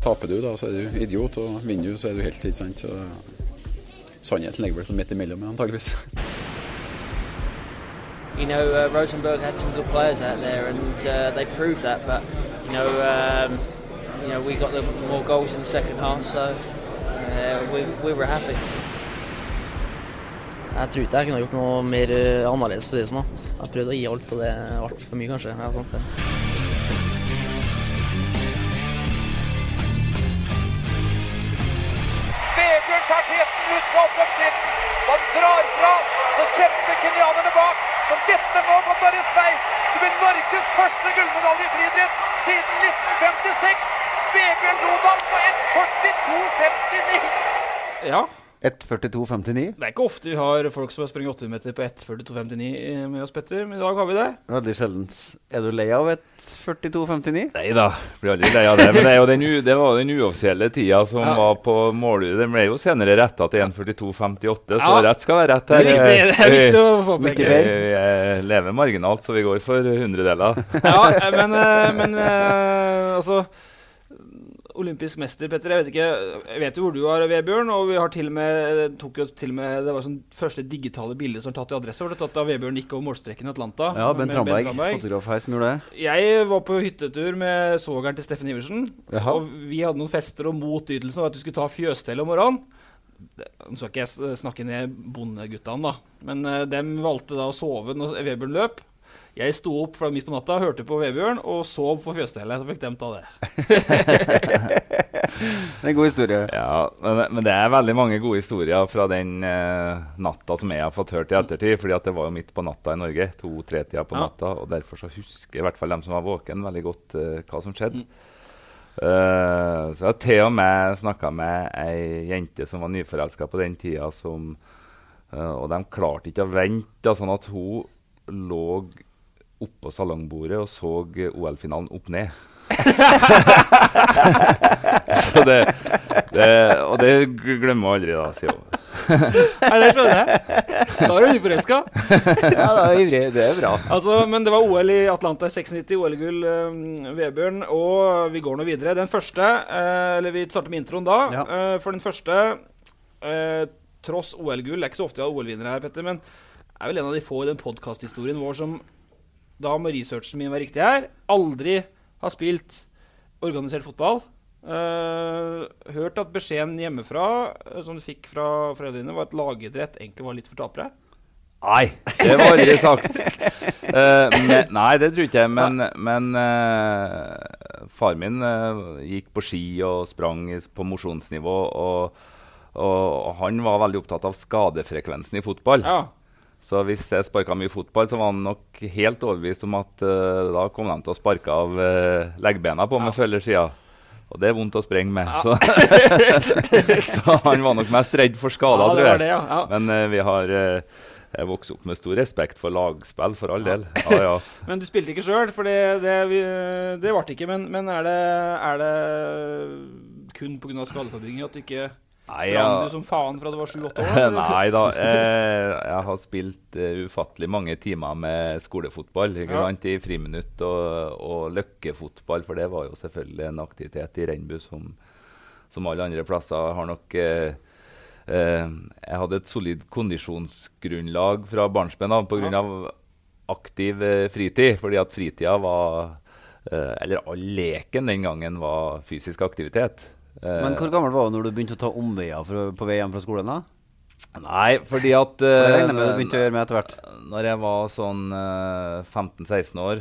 Taper du da, så du idiot, og vinner du, så du helt sant. Så sannheten ligger vel midt imellom, antageligvis. You know, Rosenborg had some good players out there, and they proved that. But we got the more goals in the second half, so we were happy. Jeg tror ikke jeg kunne gjort noe mer annerledes på det sånn. Jeg prøvde å gi alt, og det ble for mye kanskje. Ja, sant det. Vebjørn tar teten ut på oppløpssiden. Man drar fra, så kjemper kenianerne bak. Men dette må gå Norges vei. Det blir Norges første gullmedalje i friidrett siden 1956. Vebjørn Rodal på 1:42,59. Ja. 1:42,59. Det ikke ofte vi har folk som har sprunget 800 meter på 1:42,59 med oss, Petter, men i dag har vi det. Veldig sjeldent. Er du lei av 1:42,59? Nei da, blir aldri lei av det. Men det, er jo det var den uoffisielle tida som var på målet. Den ble jo senere rettet til 1:42,58, så rett skal være rett her. Det er viktig å få Vi lever marginalt, så vi går for hundredeler. Ja, men altså... Olympisk mester, Petter, jeg vet jo hvor du er, Vebjørn, og vi har det var sånn første digitale bilde som tatt i adresse, var det tatt av Vebjørn gikk over målstreken i Atlanta. Ja, Ben Tramberg, fotograf her som gjorde det. Jeg var på hyttetur med svogeren til Steffen Iversen, og vi hadde noen fester og motytelsen av at du skulle ta fjøstell om morgenen. Nå skal ikke jeg snakke ned bondeguttene da, men dem valgte da å sove når Vebjørn løp. Jeg sto opp fra midt på natta, hørte på Vebjørn og sov på fjøsstellet, så fikk dem ta det. Det er en god historie. Ja, men det er veldig mange gode historier fra den natta som jeg har fått hørt i ettertid, fordi at det var jo midt på natta i Norge, 2-3-tida på natta, og derfor så husker i hvert fall dem som var våken veldig godt hva som skjedde. Så jeg har til og med snakket med ei jente som var nyforelsket på den tida, og de klarte ikke å vente, sånn at hun lå oppå salongbordet og så OL-finalen opp ned. Så og det glemmer jeg aldri da, sier hun. Nei, det skjønner jeg. Da er du nyforelsket. Ja, da er ivrig. Det er bra. Altså, men det var OL i Atlanta i 96, OL-gull, Vebjørn, og vi går nå videre. Den første, eller vi starter med introen da, for den første, tross OL-gull, det er ikke så ofte vi har OL-vinnere her, Petter, men er vel en av de få i den podcast-historien vår som, da må researchen min være riktig her, aldri har spilt organisert fotball. Hørt at beskjeden hjemmefra, som du fikk fra foreldrene, var at lagidrett egentlig var litt for tapere. Nei, det var aldri sagt. Nei, det tror ikke jeg, men far min gikk på ski og sprang på mosjonsnivå, og han var veldig opptatt av skadefrekvensen i fotball. Ja. Så hvis jeg sparket mye fotball, så var han nok helt overbevist om at da kom han til å sparke av leggbena på med følgersida. Og det er vondt å sprenge med. Ja. Så han var nok mest redd for skader, tror jeg. Det, ja. Men jeg vokste opp med stor respekt for lagspill, for all del. Ja. Men du spilte ikke selv, for det ble ikke. Men er det kun på grunn av skadeforebygging at du ikke... Sprang du som faen fra det var 7-8 år? Nei da, jeg har spilt ufattelig mange timer med skolefotball, i friminutt og løkkefotball, for det var jo selvfølgelig en aktivitet i Renbu som alle andre plasser har nok... jeg hadde et solid kondisjonsgrunnlag fra barnsben av på grunn av aktiv fritid, fordi at fritida var, eller all leken den gangen var fysisk aktivitet. Men hvor gammel var du når du begynte å ta omveier på vei hjem fra skolen da? Nei, fordi at for jeg regner med du begynte å gjøre med etter hvert. Når jeg var sånn 15-16 år,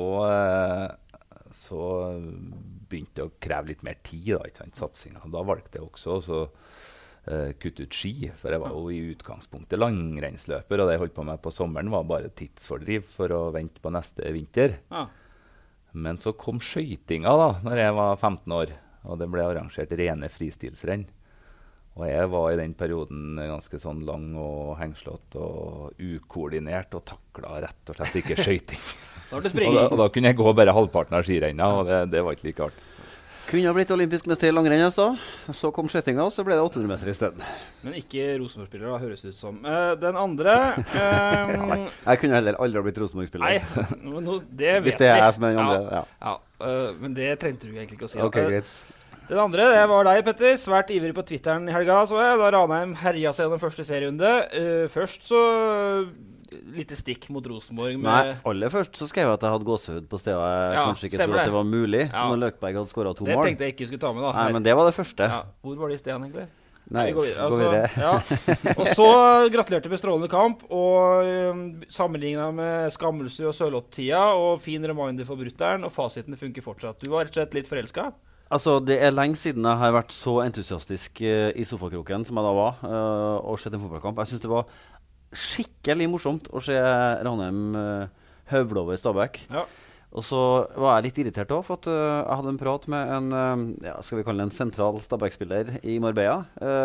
så begynte jeg å kreve litt mer tid da, ikke sant, satsingen. Da valgte jeg også å kutte ut ski, for jeg var jo i utgangspunktet langrennsløper, og det jeg holdt på med på sommeren var bare tidsfordriv for å vente på neste vinter. Ja. Men så kom skøytinga da, når jeg var 15 år. Og det ble arrangert rene fristilsrenn. Og jeg var i den perioden ganske sånn lang og hengslått og ukoordinert og taklet rett og slett ikke skøyting. og da kunne jeg gå bare halvparten av skirennet, og det var ikke like hardt. Kunne ha blitt olympisk mester i langrenn, så kom skjøttinga, og så ble det 800 meter i stedet. Men ikke Rosenborg-spiller, da, høres ut som. Den andre... jeg kunne heller aldri ha blitt Rosenborg-spiller. Nei, det vet hvis det er jeg som er den andre, men det trengte du egentlig ikke å si. Ok, greit. Den andre, det var deg, Petter. Svært ivrig på Twitteren i helga, så jeg. Da Ranheim herja seg gjennom første serierunde. Først så lite stikk mot Rosenborg. Nei, aller først så skrev jeg at jeg hadde gåsehud på stedet jeg kanskje ikke trodde at det var mulig når Løkberg hadde skåret 2 mål. Det tenkte jeg ikke skulle ta med da. Nei, men det var det første. Ja. Hvor var det i stedet, egentlig? Nei, gå videre. Og så gratulerte med strålende kamp, og sammenlignet med Skammelsrud og Sørloth-tida, og fin reminder for brutteren, og fasiten funker fortsatt. Du var rett og slett litt forelsket? Altså, det lenge siden jeg har vært så entusiastisk i sofakroken som jeg da var, og sett en fotballkamp. Jeg synes det var skikkelig morsomt å se Ranheim høvle over Stabæk. Ja. Og så var jeg litt irritert også, for at jeg hadde en prat med en, skal vi kalle det en sentral Stabæk-spiller i Marbella.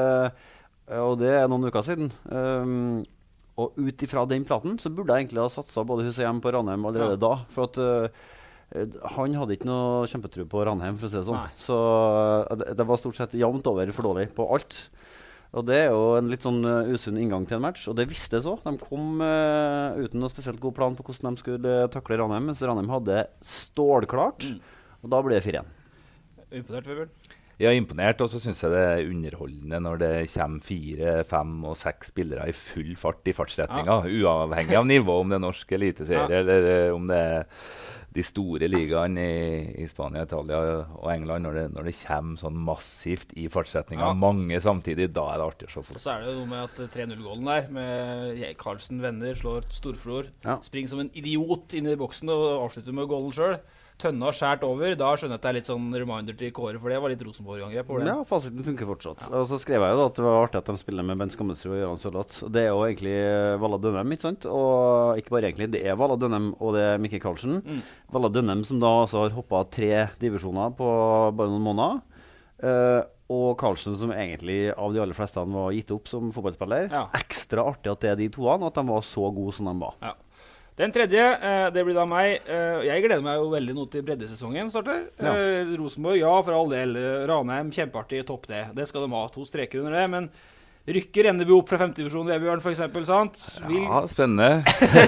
Og det noen uker siden. Og ut ifra den platen så burde jeg egentlig ha satset både hus og hjem på Ranheim allerede da. For at han hadde ikke noe kjempetro på Ranheim, for å si det sånn. Nei. Så det var stort sett jevnt over for dårlig på alt. Og det jo en litt sånn usunn inngang til en match, og det visste jeg så. De kom uten noe spesielt god plan for hvordan de skulle takle Ranheim, mens Ranheim hadde stålklart, og da ble det 4-1. Imponert, Vebjørn? Ja, imponert, og så synes jeg det underholdende når det kommer 4, 5 og 6 spillere i full fart i fartsretninga, uavhengig av nivå, om det norsk eliteserie eller om det de store ligaene i Spania, Italia og England, når det kommer sånn massivt i fartsretninga, mange samtidig, da det artig å se fotball. Og så det jo noe med at 3-0-gålen der, med Karlsen venner, slår Storflor, springer som en idiot inn i boksen og avslutter med gålen selv. Tønna skjært over, da skjønner jeg at det litt sånn reminder til Kåre, for det var litt Rosenborg-angrep på det. Ja, fasiten funker fortsatt. Og så skrev jeg jo da at det var artig at de spiller med Bent Skammelsrud og Gøran Sørloth. Det jo egentlig Valla Dønnem, ikke sant? Og ikke bare egentlig, det Valla Dønnem og det Mikkel Karlsen. Valla Dønnem som da altså har hoppet 3 divisjoner på bare noen måneder. Og Karlsen som egentlig av de aller fleste var gitt opp som fotballspiller. Ekstra artig at det de toene, og at de var så gode som de var. Ja. Den tredje, det blir da meg. Jeg gleder meg jo veldig nå til breddesesongen starter. Rosenborg, for all del. Ranheim, kjempeartig, topp det. Det skal de ha, 2 streker under det. Men rykker Renneby opp fra 5. divisjon, Vebjørn for eksempel, sant? Spennende.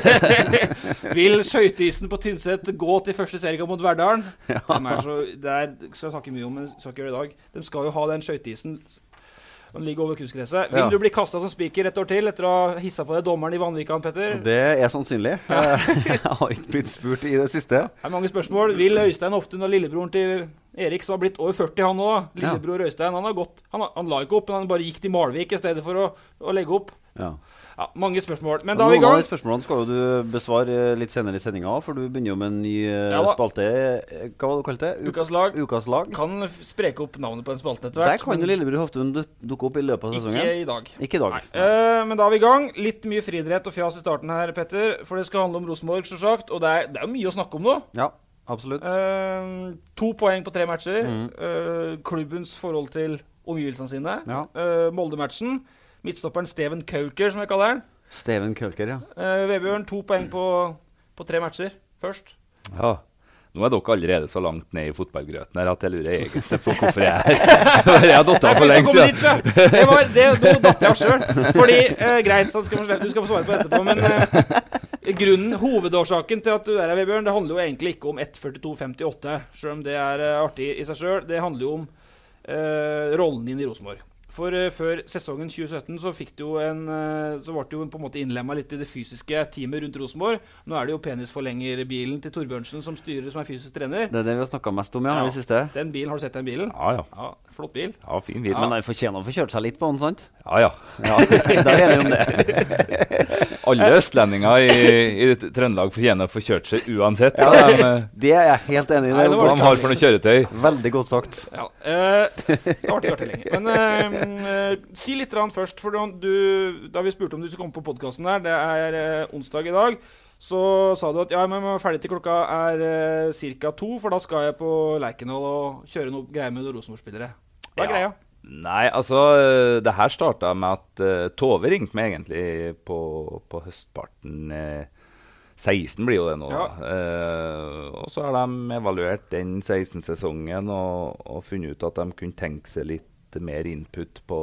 Vil skøyteisen på Tynset gå til første seriekamp mot Verdalen? De det skal jeg snakke mye om, men skal ikke gjøre det i dag. De skal jo ha den skøyteisen. Den ligger over kunstgresset. Vil du bli kastet som speaker et år til etter å ha hisset på det dommeren i Vanvikan, Petter? Det sannsynlig. Jeg har ikke blitt spurt i det siste. Det mange spørsmål. Vil Øystein Oftun og lillebroren til Erik, som har blitt over 40 han nå, lillebror Øystein, han har gått, han la ikke opp, men han bare gikk til Malvik i stedet for å legge opp. Ja, mange spørsmål. Men da vi noen av de spørsmålene skal jo du besvare litt senere i sendingen, for du begynner jo med en ny spalte. Hva var det du kalte det? Ukas lag. Kan spreke opp navnet på en spalte etter hvert. Der kan jo lillebror Hoftun dukke opp i løpet av sesongen. Ikke i dag. Men da vi i gang. Litt mye friidrett og fjas i starten her, Petter, for det skal handle om Rosenborg, så sagt, og det jo mye å snakke om nå. Ja, absolutt. 2 poeng på 3 matcher. Klubbens forhold til omgivelsene sine. Molde-matchen. Midtstopperen Steven Kaulker, som jeg kaller den. Steven Kaulker, ja. Vebjørn, 2 poeng på 3 matcher først. Ja, nå dere allerede så langt ned i fotballgrøten her at jeg lurer egentlig på hvorfor jeg jeg har dottet av for lenge siden. Det datt jeg selv. Fordi, greit, du skal få svare på etterpå, men hovedårsaken til at du her, Vebjørn, det handler jo egentlig ikke om 1.42,58, selv om det artig i seg selv. Det handler jo om rollen din i Rosenborg. For før sesongen 2017 så ble det jo på en måte innlemmet litt i det fysiske teamet rundt Rosenborg. Nå det jo penisforlengerbilen til Torbjørnsen som styrer, som fysisk trener. Det det vi har snakket mest om, i siste. Den bilen, har du sett den bilen? Ja. Flott bil. Ja, fin bil. Men den fortjener å få kjørt seg litt på den, sant? Ja. Da er det om det. Alle østlendinger i Trøndelag fortjener å få kjørt seg uansett. Det jeg helt enig i. Hva de har for noe kjøretøy. Veldig godt sagt. Ja, det var ikke lenge. Men si litt først, for da vi spurte om du skulle komme på podcasten her, det onsdag i dag, så sa du at men vi ferdig til klokka cirka 2, for da skal jeg på Lerkendal og kjøre noe greier med noen Rosenborg-spillere. Hva greia? Nei, altså, det her startet med at Tove ringte meg egentlig på høstparten. 16 blir jo det nå. Og så har de evaluert den 16-sesongen og funnet ut at de kunne tenke seg litt mer input på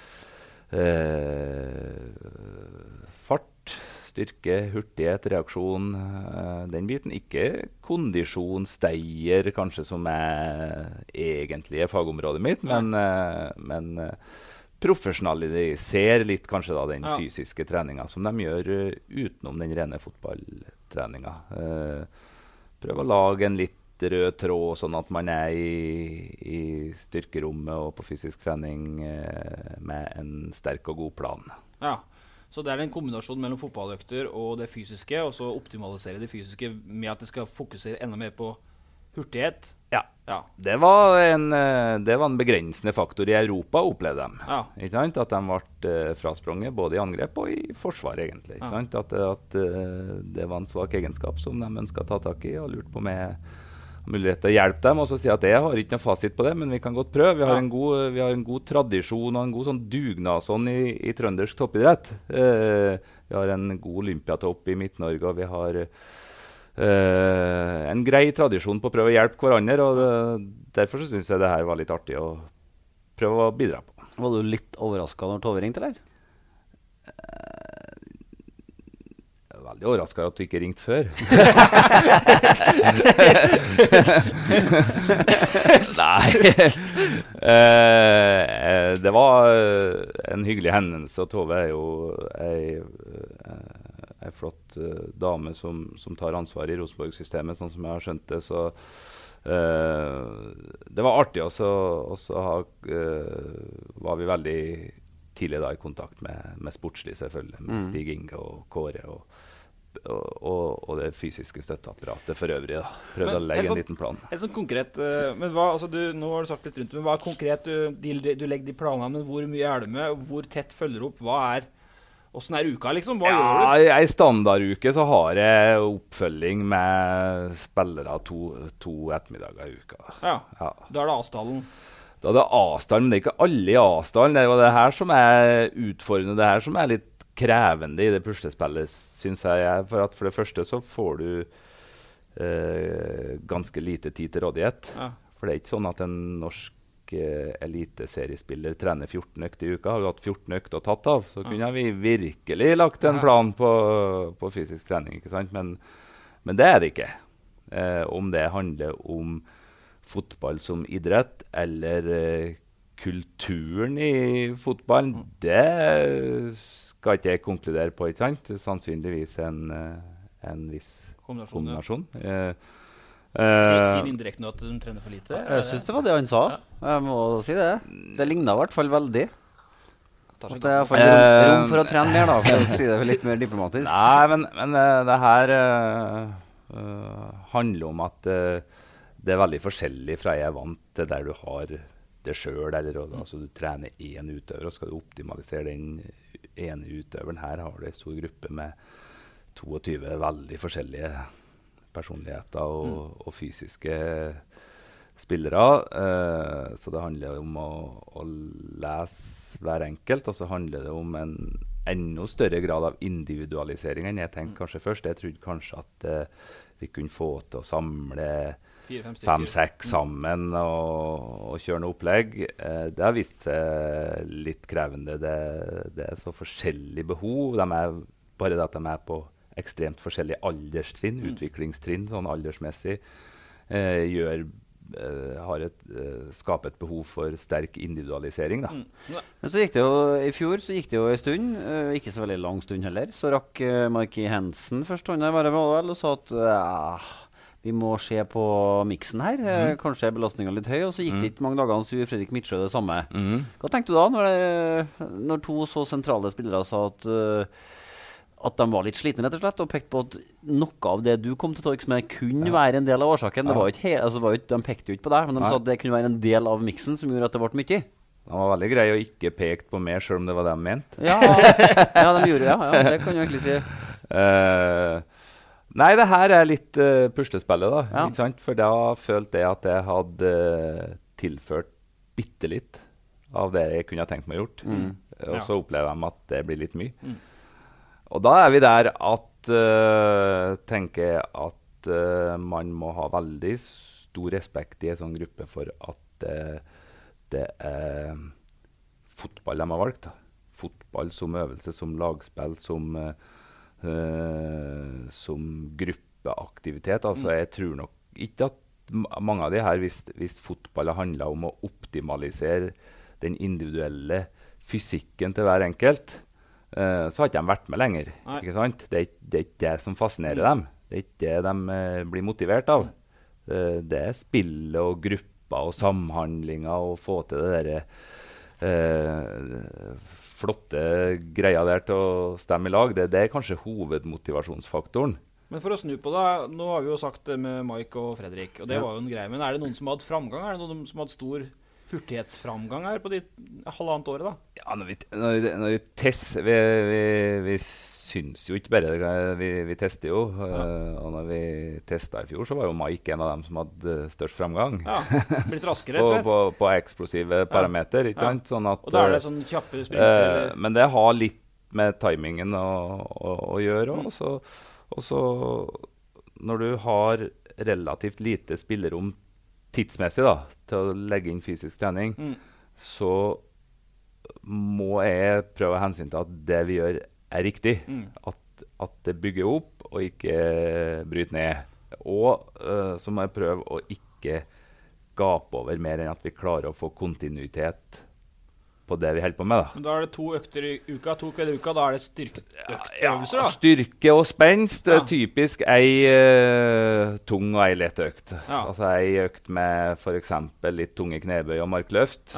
fart, styrke, hurtighet, reaksjon, den biten. Ikke kondisjon, steier kanskje som egentlige fagområdet mitt, men profesjonaliserer litt kanskje da den fysiske treninga som de gjør utenom den rene fotballtreninga. Prøv å lage en litt rød tråd, sånn at man i styrkerommet og på fysisk trening med en sterk og god plan. Ja, så det en kombinasjon mellom fotballøkter og det fysiske, og så optimalisere det fysiske med at det skal fokusere enda mer på hurtighet. Ja. Det var en begrensende faktor i Europa, opplevde de. Ja. Ikke sant? At de ble fraspranget både i angrep og i forsvar, egentlig. Ikke sant? At det var en svak egenskap som de ønsket å ta tak i, og lurt på med mulighet til å hjelpe dem, og så si at jeg har ikke noe fasit på det, men vi kan godt prøve. Vi har en god tradisjon og en god sånn dugnadånd i trøndersk toppidrett. Vi har en god olympiatopp i Midt-Norge, og vi har en grei tradisjon på å prøve å hjelpe hverandre, og derfor så synes jeg det her var litt artig å prøve å bidra på. Var du litt overrasket når Tove ringte, eller? Veldig overrasket at du ikke ringte før. Nei. Det var en hyggelig hendelse, og Tove jo en flott dame som tar ansvar i Rosenborg-systemet, sånn som jeg har skjønt det. Så det var artig, og så var vi veldig tidlig da i kontakt med sportslig, selvfølgelig, med Stig Inge og Kåre og det fysiske støtteapparatet for øvrig. Da. Prøvde å legge en liten plan. Helt sånn konkret, men hva, altså nå har du sagt litt rundt, men hva konkret du legger de planene, men hvor mye det med, hvor tett følger du opp, hvordan uka liksom, hva gjør du? I standarduke så har jeg oppfølging med spillere to ettermiddager i uka. Ja. Da det Asdalen. Da det Asdalen, men det ikke alle i Asdalen. Det var det her som utfordrende, det her som litt krevende i det puslespillet, synes jeg. For det første så får du ganske lite tid til rådighet. Ja. For det ikke sånn at en norsk eliteseriespiller trener 14 økter i uka. Har vi hatt 14 økter tatt av, så kunne vi virkelig lagt en plan på fysisk trening, ikke sant? Men det det ikke. Om det handler om fotball som idrett, eller kulturen i fotballen, det skal ikke jeg konkludere på, ikke sant? Sannsynligvis en viss kombinasjon. Sier indirekte nå at de trener for lite? Jeg synes det var det han sa. Jeg må si det. Det lignet i hvert fall veldig. At det er rom for å trene mer, da, for å si det litt mer diplomatisk. Nei, men det her handler om at det veldig forskjellig fra jeg vant til der du har det selv, eller altså du trener en utøver, og skal du optimalisere den ene utøveren. Her har du en stor gruppe med 22 veldig forskjellige personligheter og fysiske spillere. Så det handler om å lese hver enkelt, og så handler det om en enda større grad av individualisering enn jeg tenkte kanskje først. Jeg trodde kanskje at vi kunne få til å samle 5-6 sammen og kjøre noe opplegg. Det har vist seg litt krevende. Det så forskjellige behov. Bare det at de på ekstremt forskjellige alderstrinn, utviklingstrinn, sånn aldersmessig, skaper et behov for sterk individualisering. Da. Men så gikk det jo, i fjor så gikk det jo en stund, ikke så veldig lang stund heller, så rakk Marki Hensen først hånda være med og sa at vi må se på miksen her, kanskje belastningen litt høy, og så gikk det ikke mange dager, så gjorde Fredrik Midtsjø det samme. Hva tenkte du da, når to så sentrale spillere sa at de var litt slitne, rett og slett, og pekte på at noe av det du kom til torgs med kunne være en del av årsaken? Det var ikke de pekte jo ikke på deg, men de sa at det kunne være en del av miksen som gjorde at det ble mye. De var veldig greie å ikke peke på meg, selv om det var det de mente. Ja, de gjorde det, det kan jeg egentlig si. Nei, det her litt puslespillet da, ikke sant? For da følte jeg at jeg hadde tilført bittelitt av det jeg kunne ha tenkt meg gjort. Og så opplever de at det blir litt mye. Og da vi der at, tenker jeg at man må ha veldig stor respekt i en sånn gruppe for at det fotball de har valgt. Da. Fotball som øvelse, som lagspill, som gruppeaktivitet. Altså, jeg tror nok ikke at mange av de her, hvis fotball har handlet om å optimalisere den individuelle fysikken til hver enkelt, så har ikke de vært med lenger. Ikke sant? Det er ikke det som fascinerer dem. Det er ikke det de blir motivert av. Det er spill og grupper og samhandlinger og få til det der flotte greia der til å stemme i lag. Det er kanskje hovedmotivasjonsfaktoren. Men for å snu på det, nå har vi jo sagt det med Mike og Fredrik, og det var jo en greie, men er det noen som har hatt framgang? Er det noen som har hatt stor hurtighetsframgang her på de halvannet året da? Ja, når vi tester, vi syns jo ikke bare, vi tester jo, og når vi testet i fjor, så var jo Mike en av dem som hadde størst framgang. Ja, blitt raskere, rett og slett. på eksplosive parameter, ikke sant? Sånn at, og da er det sånn kjappe sprinter? Men det har litt med timingen å gjøre, og så når du har relativt lite spillerom tidsmessig da, til å legge inn fysisk trening, så må jeg prøve å hensyn til at det vi gjør er riktig. At det bygger opp og ikke bryter ned. Og så må jeg prøve å ikke gape over mer enn at vi klarer å få kontinuitet på det vi holder på med. Da. Men da er det 2 økter i uka, 2 kvelder i uka, da er det styrkeøvelser da? Styrke og spenst, typisk ei tung og ei lett økt. Altså ei økt med for eksempel litt tunge knebøy og markløft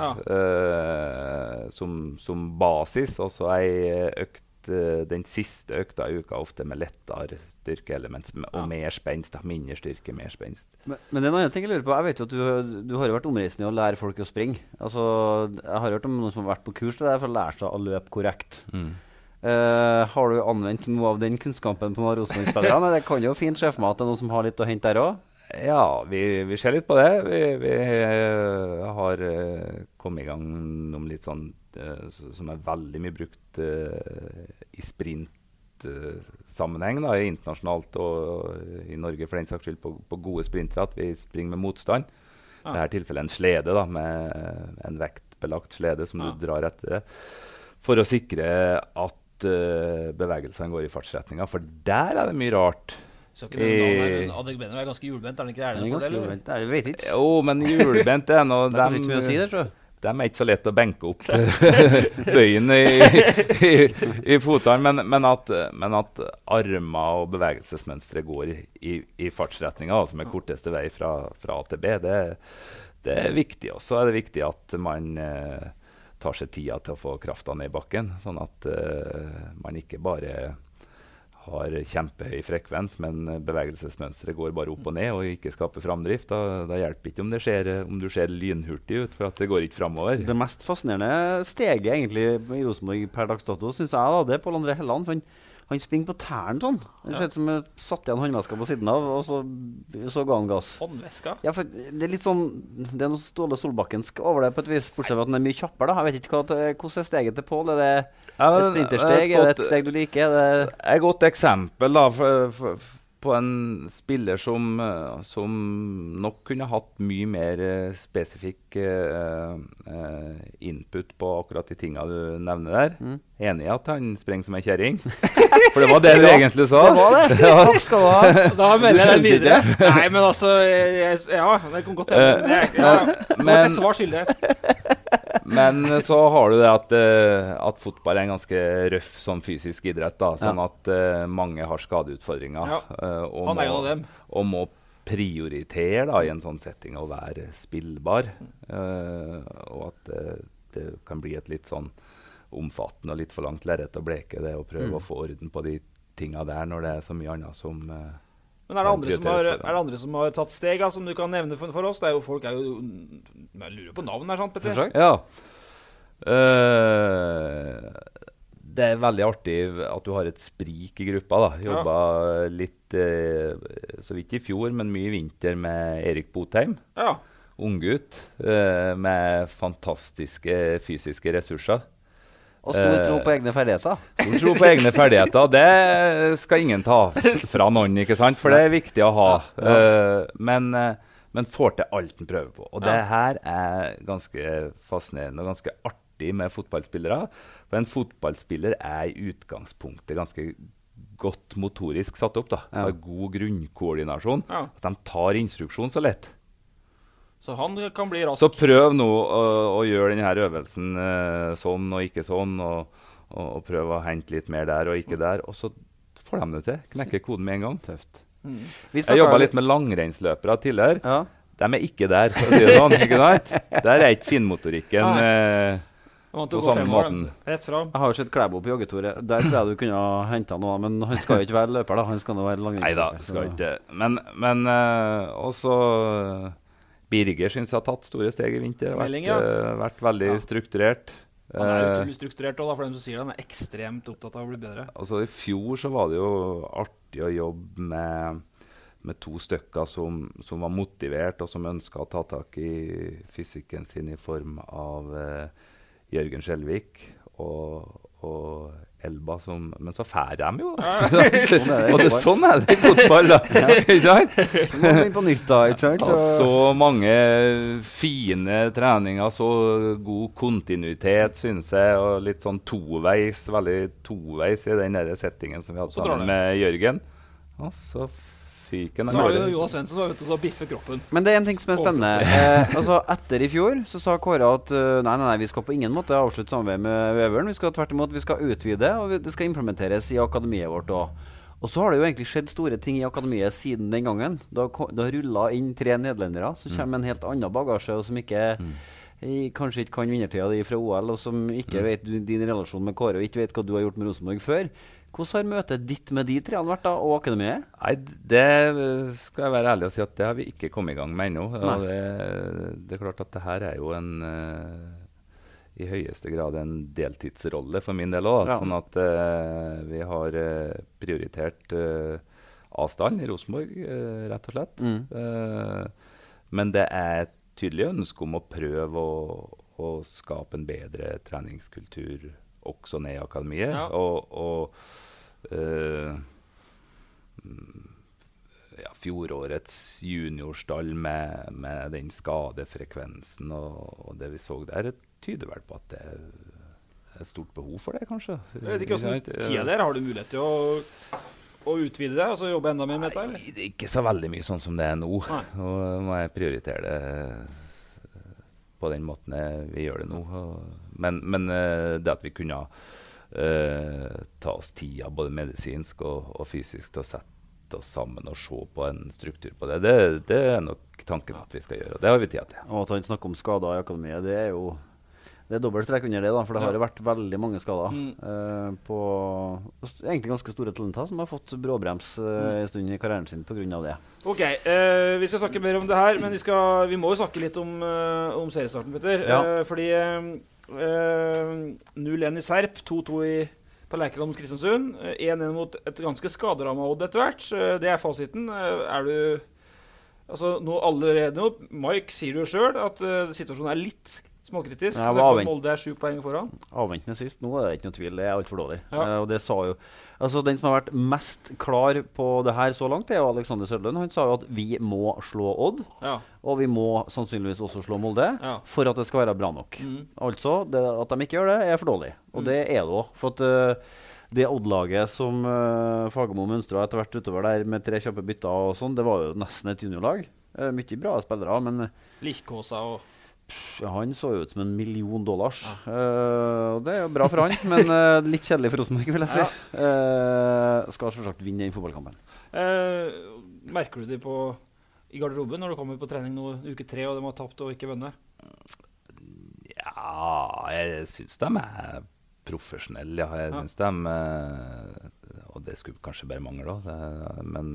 som basis, og så ei økt den siste økta i uka ofte med lettere styrkeelement og mer spenst, mindre styrke, mer spenst. Men det er en annen ting jeg lurer på. Jeg vet jo at du har jo vært omreisende i å lære folk å springe. Altså, jeg har hørt om noen som har vært på kurs til det for å lære seg å løpe korrekt. Har du anvendt noe av den kunnskapen på noen Rosenborg-spillere? Det kan jo fint se for meg at det er noen som har litt å hente der også. Ja, vi ser litt på det. Vi har kommet i gang om litt sånn som er veldig mye brukt i sprint-sammenheng, internasjonalt og i Norge for den saks skyld på gode sprintere, at vi springer med motstand. I dette tilfellet en slede da, med en vektbelagt slede som du drar etter det, for å sikre at bevegelsene går i fartsretninger, for der er det mye rart. Så ikke nevne Adegbenro er ganske julebent, er det ikke? Er det ganske julebent? Jeg vet ikke. Jo, men julebent er noe... Det er kanskje ikke mye å si det, så. De er ikke så lett å benke opp bøyen i fotene, men at armer og bevegelsesmønstre går i fartsretninger, som er korteste vei fra A til B, det er viktig. Og så er det viktig at man tar seg tida til å få krafta ned i bakken, sånn at man ikke bare har kjempehøy frekvens, men bevegelsesmønstret går bare opp og ned og ikke skaper framdrift. Da hjelper ikke om du ser lynhurtig ut, for at det går ikke fremover. Det mest fascinerende steget egentlig i Rosenborg per dags dato, synes jeg da, det er Pål André Helland, for han springer på tæren sånn. Det ser ut som jeg satt igjen håndveska på siden av, og så ga han gass. Håndveska? Ja, for det er litt sånn, det er noe Ståle Solbakkensk over det på et vis, bortsett fra at den er mye kjappere da. Jeg vet ikke hvordan er steget til Pål? Er det et sprintersteg? Er det et steg du liker? Et godt eksempel da, på en spiller som nok kunne hatt mye mer spesifikk input på akkurat de tingene du nevner der. Enig i at han sprenger som en kjerring. For det var det du egentlig sa. Det var det. Ja. Takk skal du ha. Da melder jeg den videre. Nei, men altså, ja, det kan godt hende. Det var ikke svar skyldig. Men så har du det at fotball er en ganske røff sånn fysisk idrett, da, sånn at mange har skadeutfordringer og må prioritere da, i en sånn setting å være spillbar, og at det kan bli et litt sånn omfattende og litt for langt lerret å bleke det og prøve å få orden på de tingene der når det er så mye annet som Men er det andre som har tatt steg da, som du kan nevne for oss? Folk er jo jeg lurer på navn her, sant, Petter? Ja. Det er veldig artig at du har et sprik i gruppa. Da. Jobbet litt, så vidt i fjor, men mye i vinter med Erik Botheim. Ja. Unggutt med fantastiske fysiske ressurser. Og stor tro på egne ferdigheter. Stor tro på egne ferdigheter, det skal ingen ta fra noen, ikke sant? For det er viktig å ha. Men får til alt den prøver på. Og det her er ganske fascinerende og ganske artig med fotballspillere. For en fotballspiller er i utgangspunktet ganske godt motorisk satt opp. Da. Har god grunnkoordinasjon. At de tar instruksjon så lett. Så han kan bli rask. Så prøv nå å gjøre denne øvelsen sånn og ikke sånn, og prøv å hente litt mer der og ikke der, og så får de det til. Knekke koden med en gang. Tøft. Jeg jobbet litt med langrennsløpere tidligere. Ja. De ikke der, for å si det sånn, ikke sant? Der ikke finmotorikken på samme måten. Rett fram. Jeg har jo sett Klæbo på joggetur. Der tror jeg du kunne ha hentet noe, men han skal jo ikke være løper da. Han skal nå være langrennsløper. Neida, skal ikke. Men også Birger synes jeg har tatt store steg i vinter. Vært veldig strukturert. Han utrolig strukturert også, for dem som sier det. Han ekstremt opptatt av å bli bedre. Altså, i fjor så var det jo artig å jobbe med 2 stykker som var motivert, og som ønsket å ta tak i fysikken sin i form av Jørgen Skjelvik og Elba, men så færre dem jo. Sånn er det i fotball, da. Så må vi inn på nytt da, ikke sant? Så mange fine treninger, så god kontinuitet, synes jeg, og litt sånn veldig toveis i den der settingen som vi hadde sammen med Jørgen. Og så fyken. Så har jo Jonas Svensson så vet du, så biffer kroppen. Men det en ting som spennende. Altså, etter i fjor så sa Kåre at nei, vi skal på ingen måte avslutte samarbeid med Webern. Vi skal tvert imot, vi skal utvide, og det skal implementeres i akademiet vårt også. Og så har det jo egentlig skjedd store ting i akademiet siden den gangen. Da rullet inn 3 nederlendere som kommer med en helt annen bagasje, og som ikke kanskje ikke kan vinnertida di fra OL, og som ikke vet din relasjon med Kåre, og ikke vet hva du har gjort med Rosenborg før. Hvordan har møtet ditt med de 3 vært da, og akademiet? Nei, det skal jeg være ærlig og si at det har vi ikke kommet i gang med ennå. Det er klart at det her er jo i høyeste grad en deltidsrolle for min del også. Sånn at vi har prioritert avstand i Rosenborg, rett og slett. Men det er et tydelig ønske om å prøve å skape en bedre treningskultur også ned i akademiet, fjorårets juniorstall med den skadefrekvensen og det vi så der, tyder vel på at det er et stort behov for det, kanskje. Jeg vet ikke hvordan tida der, har du mulighet til å utvide det, altså jobbe enda mer med dette? Nei, det er ikke så veldig mye sånn som det er nå. Nå må jeg prioritere det på den måten vi gjør det nå. Men det at vi kunne ta oss tida, både medisinsk og fysisk, til å sette oss sammen og se på en struktur på det er nok tanken at vi skal gjøre. Det har vi tid til. Og at han snakker om skader i akademiet, det er jo dobbelt strekk under det, da, for det har jo vært veldig mange skader på egentlig ganske store talenter som har fått bråbrems en stund i karrieren sin på grunn av det. Ok, vi skal snakke mer om det her, men vi må jo snakke litt om seriestarten, Petter. Fordi 0-1 i Serp, 2-2 på Lerkendal mot Kristiansund, 1-1 mot et ganske skaderammet Odd etter hvert. Det er fasiten. Altså, nå allerede Mike sier jo selv at situasjonen er litt småkritisk. Molde er 7 poeng foran. Avventende sist. Nå er det ikke noe tvil. Det er alt for dårlig. Og det sa jo altså, den som har vært mest klar på det her så langt, er jo Alexander Sødlund. Han sa jo at vi må slå Odd, og vi må sannsynligvis også slå Molde, for at det skal være bra nok. Altså, at de ikke gjør det, er for dårlig. Og det er det også. For at det Odd-laget som Fagermo mønstra etter hvert utover der med 3 kjappe bytter og sånn, det var jo nesten et juniorlag. Mye bra spillere, men Likkåsa og han så ut som $1 million. Det er jo bra for han, men litt kjedelig for Rosenborg, vil jeg si. Skal selvsagt vinne den fotballkampen. Merker du det i garderoben når du kommer på trening nå uke 3 og de har tapt og ikke vunnet? Ja, jeg synes de er profesjonelle. Jeg synes de og det skulle kanskje bare mangle da, men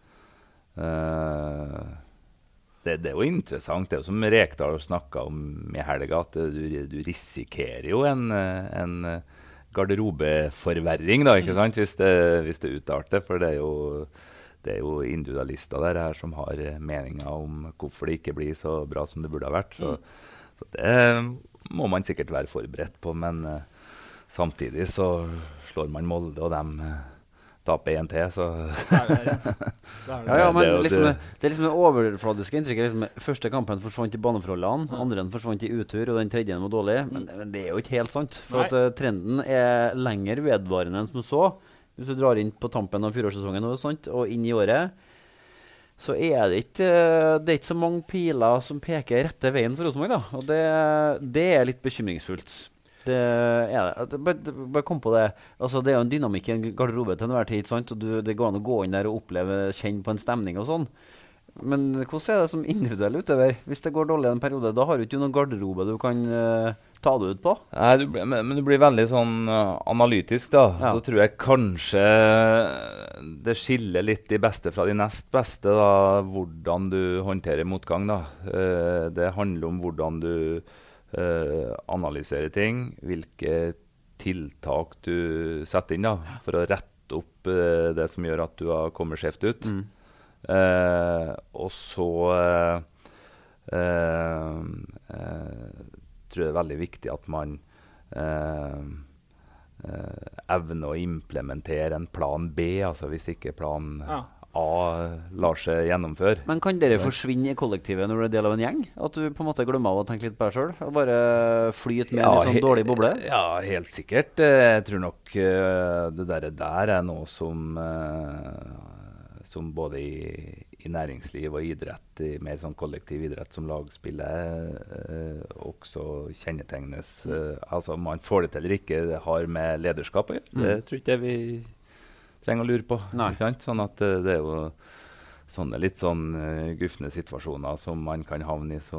det er jo interessant. Det er jo som Rekdal snakket om i helga, at du risikerer jo en garderobeforverring da, ikke sant? Hvis det utarter, for det er jo individualister der her som har meninger om hvorfor det ikke blir så bra som det burde ha vært. Så det må man sikkert være forberedt på, men samtidig så slår man Molde, og dem taper en til, så men det er liksom det overfladiske inntrykket. Liksom, første kampen forsvant i baneforholdene, andre forsvant i utur, og den tredje var dårlig. Men det er jo ikke helt sant, for at trenden er lenger vedvarende enn som så. Hvis du drar inn på tampen av 4-årssesongen og inn i året, så det er ikke så mange piler som peker rette veien for Rosenborg, da. Og det litt bekymringsfullt. Det bare kom på det. Altså, det jo en dynamikk i en garderobe til enhver tid, sant? Og det går an å gå inn der og oppleve, kjenne på en stemning og sånn. Men hvordan det som individuell utøver? Hvis det går dårlig en periode, da har du ikke noen garderobe du kan ta det ut på? Nei, men du blir veldig sånn analytisk da. Ja. Så tror jeg kanskje det skiller litt de beste fra de nest beste da, hvordan du håndterer motgang da. Det handler om hvordan du analysere ting, hvilke tiltak du setter inn da, for å rette opp det som gjør at du har kommet skjevt ut. Og så tror jeg det veldig viktig at man evner å implementere en plan B, altså hvis ikke plan A lar seg gjennomføre. Men kan dere forsvinne i kollektivet når du del av en gjeng? At du på en måte glemmer av å tenke litt på deg selv? Og bare flyte med en sånn dårlig boble? Ja, helt sikkert. Jeg tror nok det der noe som både i næringsliv og idrett, i mer sånn kollektiv idrett som lagspillet, også kjennetegnes. Altså, man får det til eller ikke, det har med lederskap å gjøre. Det tror ikke jeg vi trenger å lure på. Sånn at det jo sånne litt sånn gufne situasjoner som man kan havne i,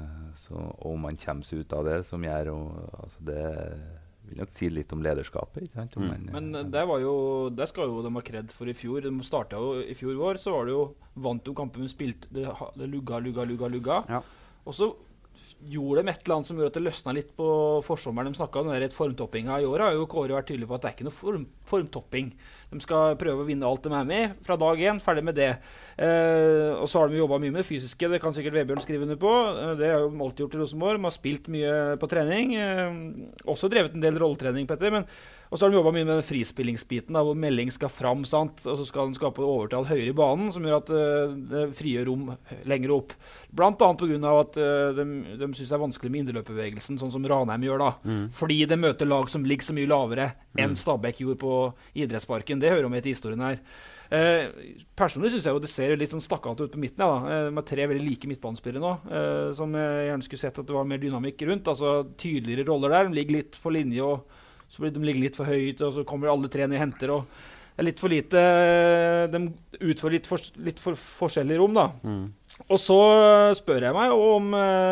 og man kommer seg ut av det, som gjør, altså det vil nok si litt om lederskapet. Ikke sant? Men det skal jo de ha kred for i fjor. De startet jo i fjor vår, så var det jo vant jo kampen, men spilte det lugga. Ja. Og så gjorde de et eller annet som gjorde at det løsnet litt på forsommeren. De snakket om det rett formtoppinga. I år har jo Kåre vært tydelig på at det ikke noe formtopping. De skal prøve å vinne alt de med, fra dag 1, ferdig med det. Og så har de jobbet mye med det fysiske, det kan sikkert Vebjørn skrive under på. Det har jo alltid gjort i Rosenborg. De har spilt mye på trening, også drevet en del rolletrening, Petter, men og så har de jobbet mye med den frispillingsbiten, hvor melding skal fram, sant? Og så skal den skape overtall høyere i banen, som gjør at det frigjør rom lenger opp. Blant annet på grunn av at de synes det er vanskelig med indreløperbevegelsen, sånn som Ranheim gjør da. Fordi de møter lag som ligger så mye lavere enn Stabæk gjorde på idrettsparken. Det hører om etter historien her. Personlig synes jeg jo det ser litt sånn stakkalt ut på midten, da. Med 3 veldig like midtbanespillere nå, som jeg gjerne skulle sett at det var mer dynamikk rundt. Altså tydeligere roller der, de ligger litt på linje og så blir de ligger litt for høyt, og så kommer alle 3 ned i henter, og det er litt for lite, de utfører litt for forskjellige rom da. Og så spør jeg meg om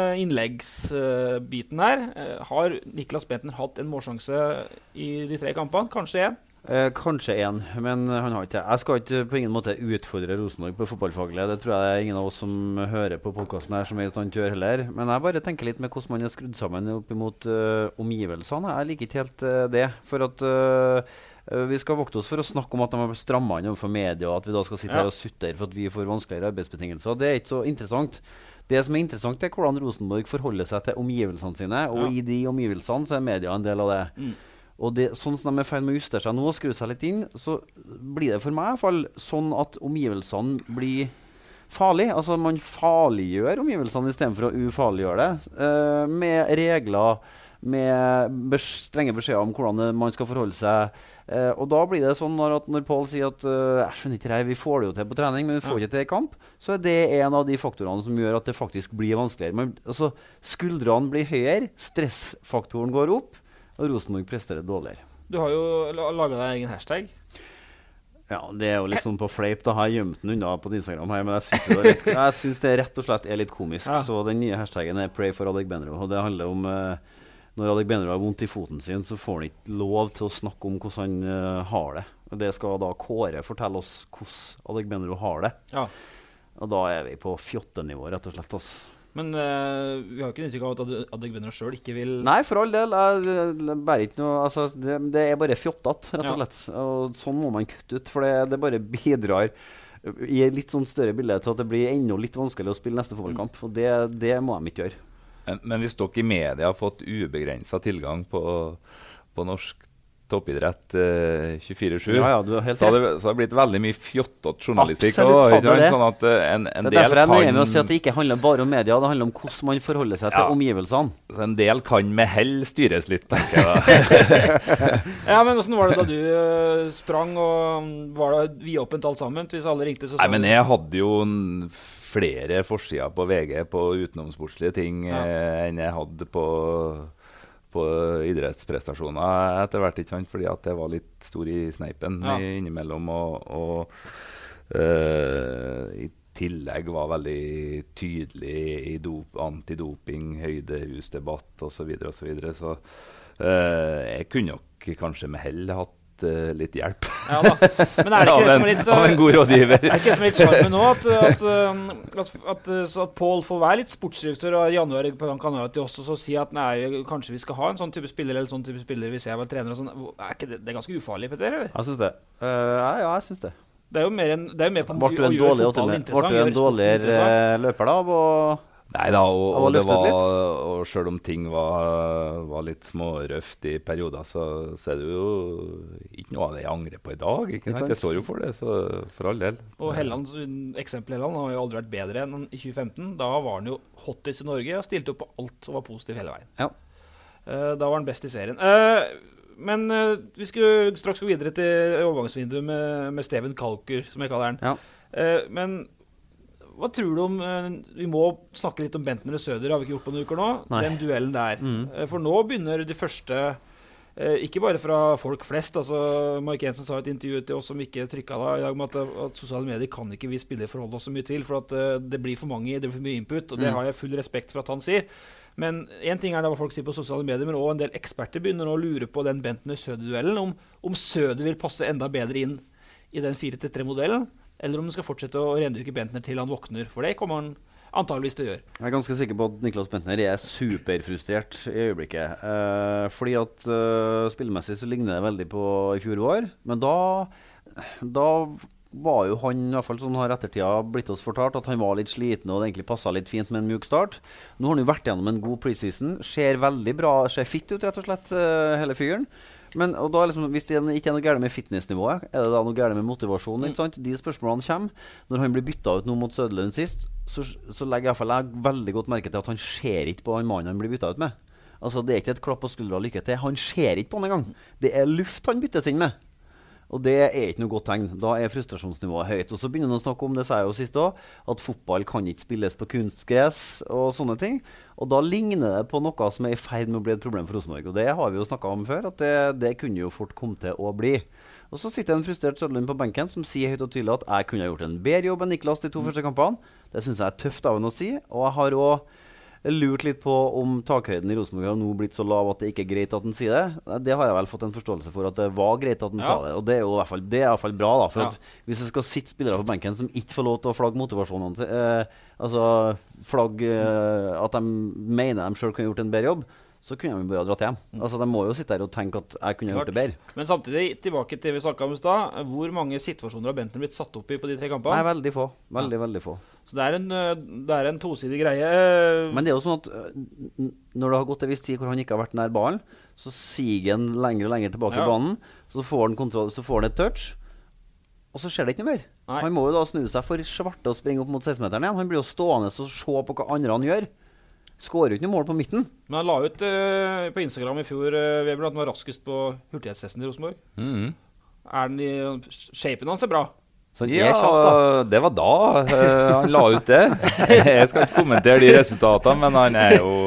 innleggsbiten her. Har Niklas Bentner hatt en målsjanse i de 3 kampene? Kanskje 1? Kanskje 1, men han har ikke. Jeg skal ikke på ingen måte utfordre Rosenborg på fotballfaglig. Det tror jeg det er ingen av oss som hører på podcasten her som er i stand til å gjøre heller. Men jeg bare tenker litt med hvordan man er skrudd sammen opp imot omgivelsene. Jeg liker ikke helt det. For at vi skal vokte oss for å snakke om at de har strammet inn overfor media, og at vi da skal sitte her og sutter for at vi får vanskeligere arbeidsbetingelser. Det er ikke så interessant. Det som er interessant er hvordan Rosenborg forholder seg til omgivelsene sine, og i de omgivelsene så er media en del av det. Og det, sånn som de er feil med å justere seg nå og skru seg litt inn, så blir det for meg i hvert fall sånn at omgivelsene blir farlig. Altså man farliggjør omgivelsene i stedet for å ufarliggjøre det. Med regler, med strenge beskjeder om hvordan man skal forholde seg. Og da blir det sånn når Paul sier at jeg skjønner ikke det, vi får det jo til på trening, men vi får ikke til i kamp, så er det en av de faktorene som gjør at det faktisk blir vanskeligere. Men, altså, skuldrene blir høyere, stressfaktoren går opp, og Rosenborg presterer dårligere. Du har jo laget deg egen hashtag. Ja, det er jo litt sånn på fleip. Da har jeg gjemt den unna på Instagram her, men jeg synes det rett og slett er litt komisk. Ja. Så den nye hashtaggen er Pray for Adegbenro, og det handler om når Adegbenro har vondt i foten sin, så får han ikke lov til å snakke om hvordan han har det. Og det skal da Kåre fortelle oss hvordan Adegbenro har det. Ja. Og da er vi på fjottenivå, rett og slett. Men vi har ikke inntrykk av at Adegbenro selv ikke vil... Nei, for all del. Bare ikke noe, altså, det er bare fjottet, rett og slett. Og sånn må man kutte ut, for det bare bidrar i et litt sånn større bilde til at det blir enda litt vanskelig å spille neste fotballkamp. Og det må de ikke gjøre. Men hvis dere i media har fått ubegrenset tilgang på norsk toppidrett 24/7. Ja, du har helt så har det blitt veldig mye fjottete journalistikk. Absolutt, det. Sånn at en det er del derfor jeg kan nøyer med å si at det ikke handler bare om media, det handler om hvordan man forholder seg til omgivelsene. Så en del kan med hell styres litt, tenker jeg. Ja, men hvordan var det da du sprang, og var det vidåpent alt sammen? Hvis alle ringte, så sa Nei, men jeg hadde jo flere forsider på VG på utenomsportslige ting enn jeg hadde på idrettsprestasjoner etter hvert, ikke sant? Fordi at jeg var litt stor i sneipen innimellom, og i tillegg var veldig tydelig i antidoping, høydehusdebatt og så videre, så jeg kunne nok kanskje med hell hatt litt hjelp. Ja da. Men er det ikke det som er litt av en god rådgiver? Er det ikke det som er litt sjarmen nå at Paul får være litt sportsdirektør og i januar på Gran Canaria til oss og så si at nei, kanskje vi skal ha en sånn type spiller eller sånn type spiller hvis jeg var trener og sånn. Er ikke det er ganske ufarlig, Petter, eller? Jeg synes det. Ja, jeg synes det. Det er jo mer på å gjøre fotballen interessant. Ble du en dårligere løper da? Nei da, og selv om ting var litt smårøft i perioder, så er det jo ikke noe av det jeg angrer på i dag. Ikke sant? Jeg står jo for det, så for all del. Og Helland, eksempel Helland, har jo aldri vært bedre enn i 2015. Da var han jo hottest i Norge og stilte opp på alt som var positivt hele veien. Ja. Da var han best i serien. Men vi skulle straks gå videre til overgangsvinduet med Steven Kalker, som jeg kaller han. Ja. Men hva tror du om, vi må snakke litt om Bentner og Søder, har vi ikke gjort på noen uker nå? Nei. Den duellen der. For nå begynner de første, ikke bare fra folk flest, altså Mike Jensen sa i et intervju til oss som ikke trykket da, i dag, om at sosiale medier kan ikke vi spillere forholde oss så mye til, for at det blir for mye input, og det har jeg full respekt for at han sier. Men en ting er det hva folk sier på sosiale medier, men også en del eksperter begynner nå å lure på den Bentner-Søder-duellen, om Søder vil passe enda bedre inn i den 4-3-modellen, eller om han skal fortsette å rendyrke Bentner til han våkner. For det kommer han antageligvis til å gjøre. Jeg er ganske sikker på at Niklas Bentner er superfrustrert i øyeblikket. Fordi at spillmessig så ligner det veldig på i fjor år. Men da var jo han, i hvert fall sånn har ettertida blitt oss fortalt, at han var litt sliten og det egentlig passet litt fint med en mjuk start. Nå har han jo vært gjennom en god preseason. Ser veldig bra, ser fitt ut rett og slett, hele fyren. Men og da liksom, hvis det ikke er noe gærent med fitnessnivået, er det da noe gærent med motivasjonen, ikke sant? De spørsmålene kommer. Når han blir byttet ut nå mot Søderlund sist, så legger i hvert fall jeg veldig godt merke til at han ser ikke på han mannen han blir byttet ut med. Altså, det er ikke et klapp på skuldra lykke til. Han ser ikke på han en gang. Det er luft han byttes inn med. Og det er ikke noe godt tegn. Da er frustrasjonsnivået høyt. Og så begynner han å snakke om, det sa jeg jo sist også, at fotball kan ikke spilles på kunstgress og sånne ting. Og da ligner det på noe som er i ferd med å bli et problem for Rosenborg. Og det har vi jo snakket om før, at det kunne jo fort komme til å bli. Og så sitter en frustrert Søderlund på benken som sier høyt og tydelig at jeg kunne ha gjort en bedre jobb enn Niklas de 2 første kampene. Det synes jeg er tøft av henne å si. Og jeg har også lurt litt på om takhøyden i Rosenborg har nå blitt så lav at det ikke er greit at den sier det. Det har jeg vel fått en forståelse for, at det var greit at den sa det. Og det er jo i hvert fall bra da, for at hvis det skal sitte spillere på benken som ikke får lov til å flagge motivasjonen, altså flagge at de mener de selv kan ha gjort en bedre jobb, så kunne de bare ha dratt hjem. Altså, de må jo sitte her og tenke at jeg kunne gjort det bedre. Men samtidig, tilbake til vi snakket om i sted, hvor mange situasjoner har Bentner blitt satt opp i på de 3 kampene? Nei, veldig få. Veldig få. Så det er en tosidig greie. Men det er jo sånn at når det har gått en viss tid hvor han ikke har vært nær ballen, så siger han lenger og lenger tilbake i banen, så får han kontroll, så får han et touch, og så skjer det ikke noe mer. Nei. Han må jo da snu seg for svarte og springe opp mot 16-meteren igjen. Han blir jo stående og se på hva andre han gjør. Skårer jo ikke noe mål på midten. Men han la ut på Instagram i fjor, Weber, at han var raskest på hurtighetstesten i Rosenborg. Er den i shapen hans er bra? Ja, det var da han la ut det. Jeg skal ikke kommentere de resultatene, men han er jo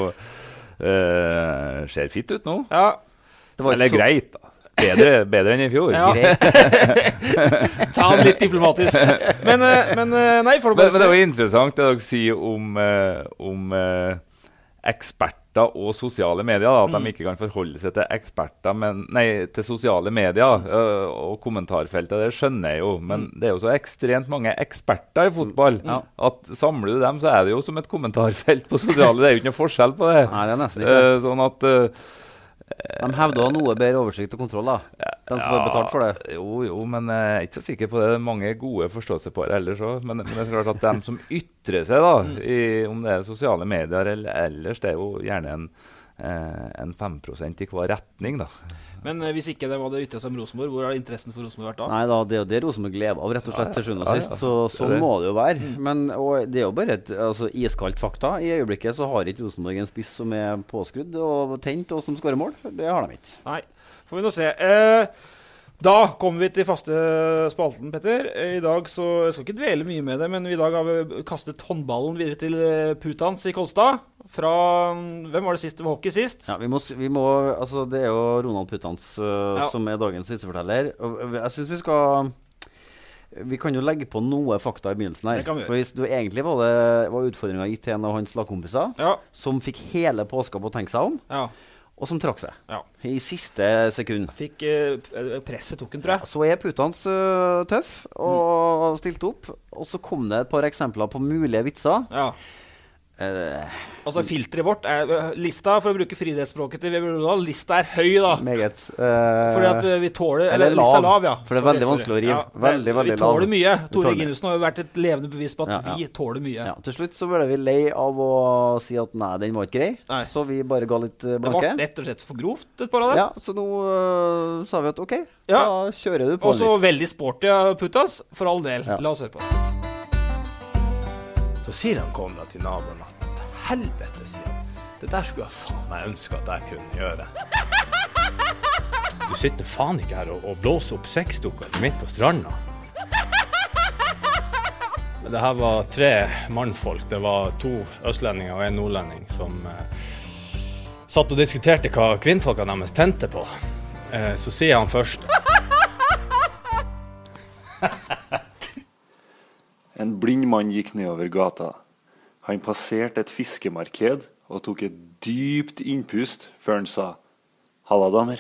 ser fitt ut nå. Ja. Eller greit da. Bedre enn i fjor. Ja. Ta han litt diplomatisk. Men nei, for men det var interessant det dere sier om eksperter og sosiale medier, da, at de ikke kan forholde seg til eksperter, til sosiale medier og kommentarfeltet, det skjønner jeg jo, men det er jo så ekstremt mange eksperter i fotball, at samler du dem, så er det jo som et kommentarfelt på sosiale, det er jo ikke noe forskjell på det. Nei, det er nesten ikke. Sånn at de hevder å ha noe bedre oversikt og kontroll da. De som får betalt for det. Jo, men jeg er ikke så sikker på det. Det er mange gode forståelsespåere ellers også. Men det er klart at de som ytrer seg, da, om det er sosiale medier eller ellers, det er jo gjerne en 5% i hver retning, da. Men hvis ikke det var det ytret som Rosenborg, hvor har interessen for Rosenborg vært da? Nei da, det er jo det Rosenborg lever av, rett og slett, til sjuende og sist. Så sånn må det jo være. Men det er jo bare et iskaldt fakta. I øyeblikket så har ikke Rosenborg en spiss som er påskrudd og tent og som skårer mål. Det har de ikke. Nei, får vi nå se. Da kommer vi til faste spalten, Petter. I dag så, jeg skal ikke dvele mye med det, men i dag har vi kastet håndballen videre til Putans i Kolstad. Fra, hvem var det sist? Det var hockey sist. Ja, vi må altså det er jo Ronald Putans som er dagens viseforteller. Og jeg synes vi kan jo legge på noe fakta i begynnelsen her. For hvis du egentlig var utfordringen gitt til en av hans lagkompiser, som fikk hele påska på å tenke seg om, og som trakk seg i siste sekund. Presset tok en, tror jeg. Så er Putans tøff og stilt opp, og så kom det et par eksempler på mulige vitser. Altså filteret vårt lista, for å bruke friidrettsspråket til Weber Rodal, lista er høy da. Meget. Fordi at vi tåler, eller lista er lav, for det er veldig vanskelig å rive. Veldig lav. Vi tåler mye. Tore Ginussen har jo vært et levende bevis på at vi tåler mye. Til slutt så ble vi lei av å si at nei, den var ikke grei, så vi bare ga litt blanke. Det var rett og slett for grovt, et par av dem. Ja, så nå sa vi at ok, da kjører du på litt. Og så veldig sporty av Puttas, for all del. La oss høre på det. Så sier han kommer til naboen at helvete, sier han. Det der skulle jeg faen meg ønske at jeg kunne gjøre. Du sitter faen ikke her og blåser opp sexdukker midt på stranda. Det her var 3 mannfolk. Det var 2 østlendinger og 1 nordlending som satt og diskuterte hva kvinnfolkene deres tente på. Så sier han først. En blind mann gikk nedover gata. Han passerte et fiskemarked og tok et dypt innpust før han sa «Halla, damer».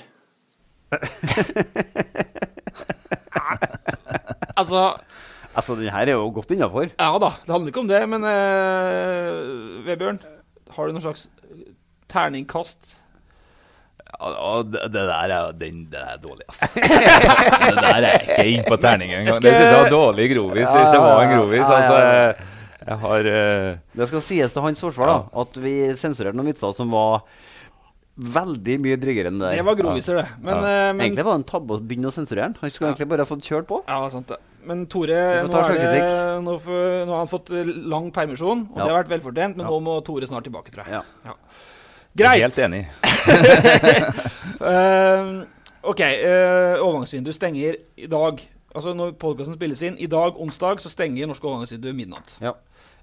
Altså, den her er jo godt innenfor. Ja da, det handler ikke om det, men Vebjørn, har du noen slags terningkast? Det der er dårlig, altså. Det der er ikke inn på terningen engang. Det synes jeg var dårlig grovis, hvis det var en grovis. Altså, jeg har Det skal sies til hans forsvar da, at vi sensurerte noen vitser som var veldig mye dryggere enn det der. Det var groviser, det. Men egentlig var det en tabbe å begynne å sensurere den. Han skulle egentlig bare ha fått kjørt på. Ja, sant det. Men Tore, nå har han fått lang permisjon, og det har vært velfortjent, men nå må Tore snart tilbake, tror jeg. Ja. Greit. Helt enig. Ok, overgangsvindu stenger i dag. Altså når podcasten spilles inn, i dag, onsdag, så stenger norske overgangsvindu midnatt. Ja.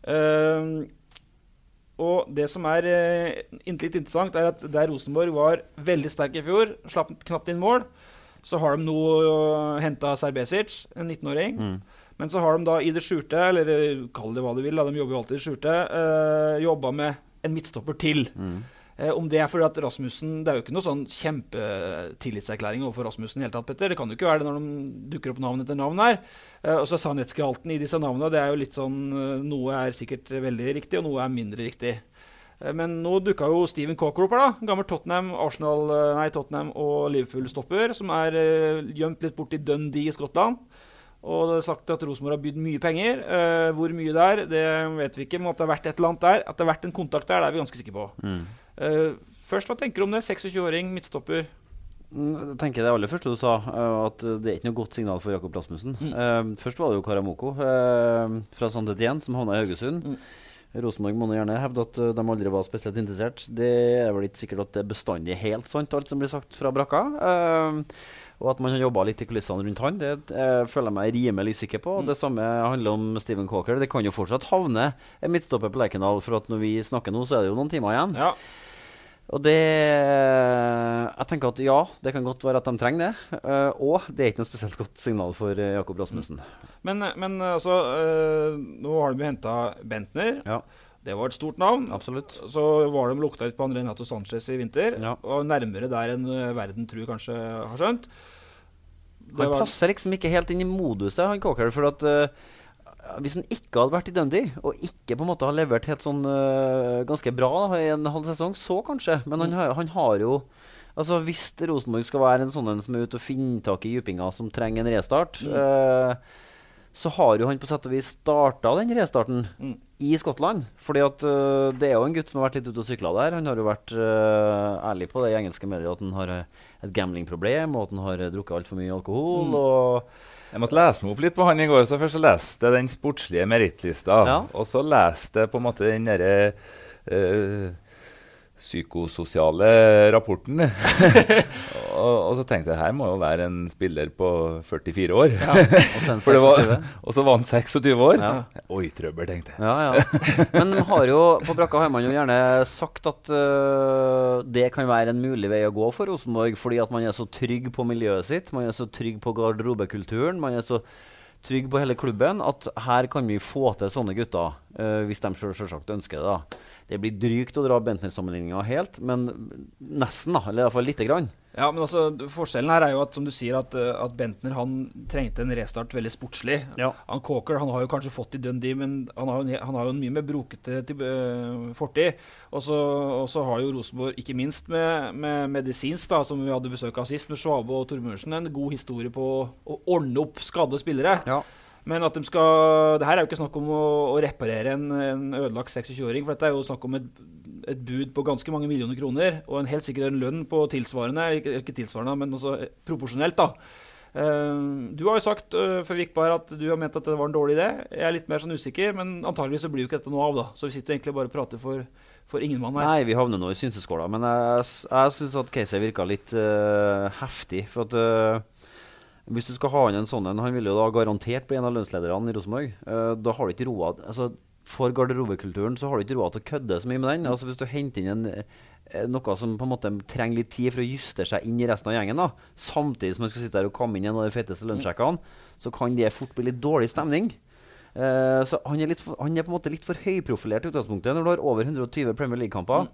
Og det som er litt interessant er at der Rosenborg var veldig sterk i fjor, slapp knapt inn mål, så har de nå hentet Serbesic, en 19-åring. Men så har de da i det skjurte, eller kall det hva du vil, de jobber jo alltid i det skjurte, jobbet med en midtstopper til. Om det er fordi at Rasmussen, det er jo ikke noe sånn kjempetillitserklæring overfor Rasmussen i hele tatt, Petter. Det kan jo ikke være det når de dukker opp navn etter navn her. Og så sannhetsgehalten i disse navnene, det er jo litt sånn, noe er sikkert veldig riktig, og noe er mindre riktig. Men nå dukket jo Steven Cockroper da, gammel Tottenham og Liverpool-stopper, som er gjemt litt bort i Dundee i Skottland. Og det er sagt at Rosenborg har bydd mye penger. Hvor mye der, det vet vi ikke, men at det har vært et eller annet der, at det har vært en kontakt der, det er vi ganske sikre på. Først, hva tenker du om det? 26-åring, midtstopper? Jeg tenker det aller første du sa, at det er ikke noe godt signal for Jakob Rasmussen. Først var det jo Karamoko fra Saint-Étienne, som havnet i Haugesund. Rosenborg må gjerne hevde at de aldri var spesielt interessert. Det er vel ikke sikkert at det er bestandig helt sant, alt som blir sagt fra brakka. Og at man har jobbet litt i kulissene rundt han, det føler jeg meg rimelig sikker på. Det samme handler om Steven Cocker. Det kan jo fortsatt havne en midtstopper på Lerkendal, for at når vi snakker nå, så er det jo noen timer igjen. Ja. Og jeg tenker at ja, det kan godt være at de trenger det. Og det er ikke noe spesielt godt signal for Jakob Rasmussen. Men altså, nå har de jo hentet Bentner. Ja. Det var et stort navn. Absolutt. Så var de lukta ut på André Renato Sanchez i vinter, og nærmere der enn verden tror kanskje har skjønt. Han passer liksom ikke helt inn i moduset, han Cocker, for at hvis han ikke hadde vært i Dundee, og ikke på en måte har levert helt sånn ganske bra da, i en halv sesong, så kanskje. Men han har jo, Altså, hvis Rosenborg skal være en sånn som ute og finne tak i djupinga som trenger en restart, så har jo han på sett og vis startet den restarten i Skottland. Fordi at det jo en gutt som har vært litt ute og syklet der. Han har jo vært ærlig på det i engelske medier at han har et gamblingproblem, og at han har drukket alt for mye alkohol, og... Jeg måtte lese meg opp litt på han i går, så først så leste jeg den sportslige merittlista, og så leste jeg på en måte den der psykososiale rapporten. og så tenkte jeg, her må jo være en spiller på 44 år. Og så var han 26 år. Oi, trøbbel, tenkte jeg. Men har jo, på Brakka har man jo gjerne sagt at det kan være en mulig vei å gå for Rosenborg, fordi at man så trygg på miljøet sitt, man så trygg på garderobekulturen, man så trygg på hele klubben, at her kan vi få til sånne gutter, hvis de selvsagt ønsker det da. Det blir drygt å dra Bentner-sammenligningen helt, men nesten da, eller i hvert fall lite grann. Ja, men altså, forskjellen her jo at, som du sier, at Bentner, han trengte en restart veldig sportslig. Han Coker, han har jo kanskje fått i Dundee, men han har jo en mye mer brukete fortid. Og så har jo Rosenborg, ikke minst med medisinsk, da, som vi hadde besøk av sist, med Schwabe og Torbjørnsen, en god historie på å ordne opp skadde spillere. Men at det her jo ikke snakk om å reparere en ødelagt 26-åring, for dette jo snakk om et bud på ganske mange millioner kroner, og en helt sikkert en lønn på tilsvarende, ikke tilsvarende, men også proporsjonelt da. Du har jo sagt før vi gikk på her at du har ment at det var en dårlig idé. Jeg litt mer sånn usikker, men antageligvis så blir jo ikke dette noe av da. Så vi sitter egentlig bare og prater for ingen mann her. Nei, vi havner nå i synseskåla, men jeg synes at Casey virket litt heftig, for at... Hvis du skal ha inn en sånn, han vil jo da garantert bli en av lønnslederne i Rosenborg. Da har du ikke råd, altså for garderobekulturen så har du ikke råd til å kødde så mye med den. Altså hvis du henter inn noe som på en måte trenger litt tid for å justere seg inn i resten av gjengen da, samtidig som man skal sitte der og komme inn i en av de fetteste lønnssjekkene, så kan det fort bli litt dårlig stemning. Så han på en måte litt for høyprofilert i utgangspunktet når du har over 120 Premier League-kamper.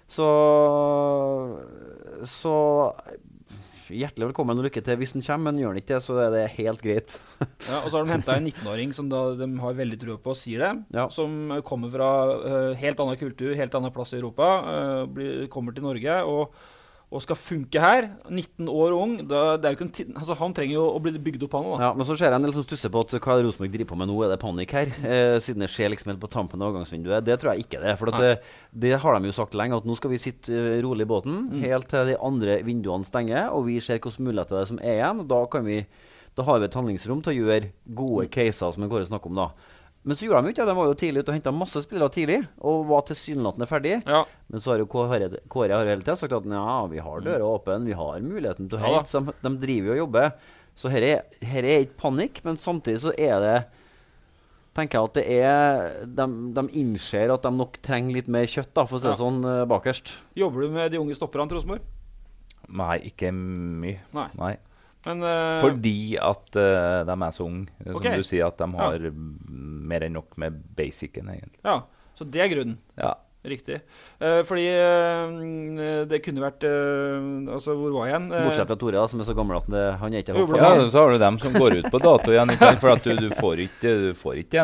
Så hjertelig velkommen og lykke til hvis den kommer, men gjør den ikke det, så det helt greit. Og så har de hentet en 19-åring som da de har veldig tro på, sier det, som kommer fra helt annen kultur, helt annen plass i Europa, kommer til Norge og skal funke her, 19 år ung, det jo ikke altså han trenger jo å bli bygd opp han da. Ja, men så ser jeg en del som stusser på at hva Rosenborg driver på med nå, det panikk her, siden det skjer liksom helt på tampen av avgangsvinduet. Det tror jeg ikke det, for at det har de jo sagt lenge, at nå skal vi sitte rolig i båten, helt til de andre vinduene stenger, og vi ser hvilke muligheter det som igjen, og da har vi et handlingsrom til å gjøre gode caser som vi går og snakker om da. Men så gjorde de ikke, de var jo tidlig ute og hentet masse spillere tidlig, og var tilsynelatende ferdig. Men så har jo Kåre hele tiden sagt at vi har døra åpen, vi har muligheten til å hente, så de driver jo og jobber. Så her ikke panikk, men samtidig så det, tenker jeg at de innser at de nok trenger litt mer kjøtt da, for å si det sånn bakerst. Jobber du med de unge stopperne til Rosenborg? Nei, ikke mye. Nei. Men, fordi at de så unge, som du sier, at de har mer enn nok med basicen egentlig. Ja, så det grunnen. Ja. Riktig. Fordi det kunne vært altså, hvor var jeg igjen? Bortsett fra Tore da, som så gammel at han ikke har hoppet. Ja, så har du dem som går ut på dato igjen, ikke sant? For at du får ikke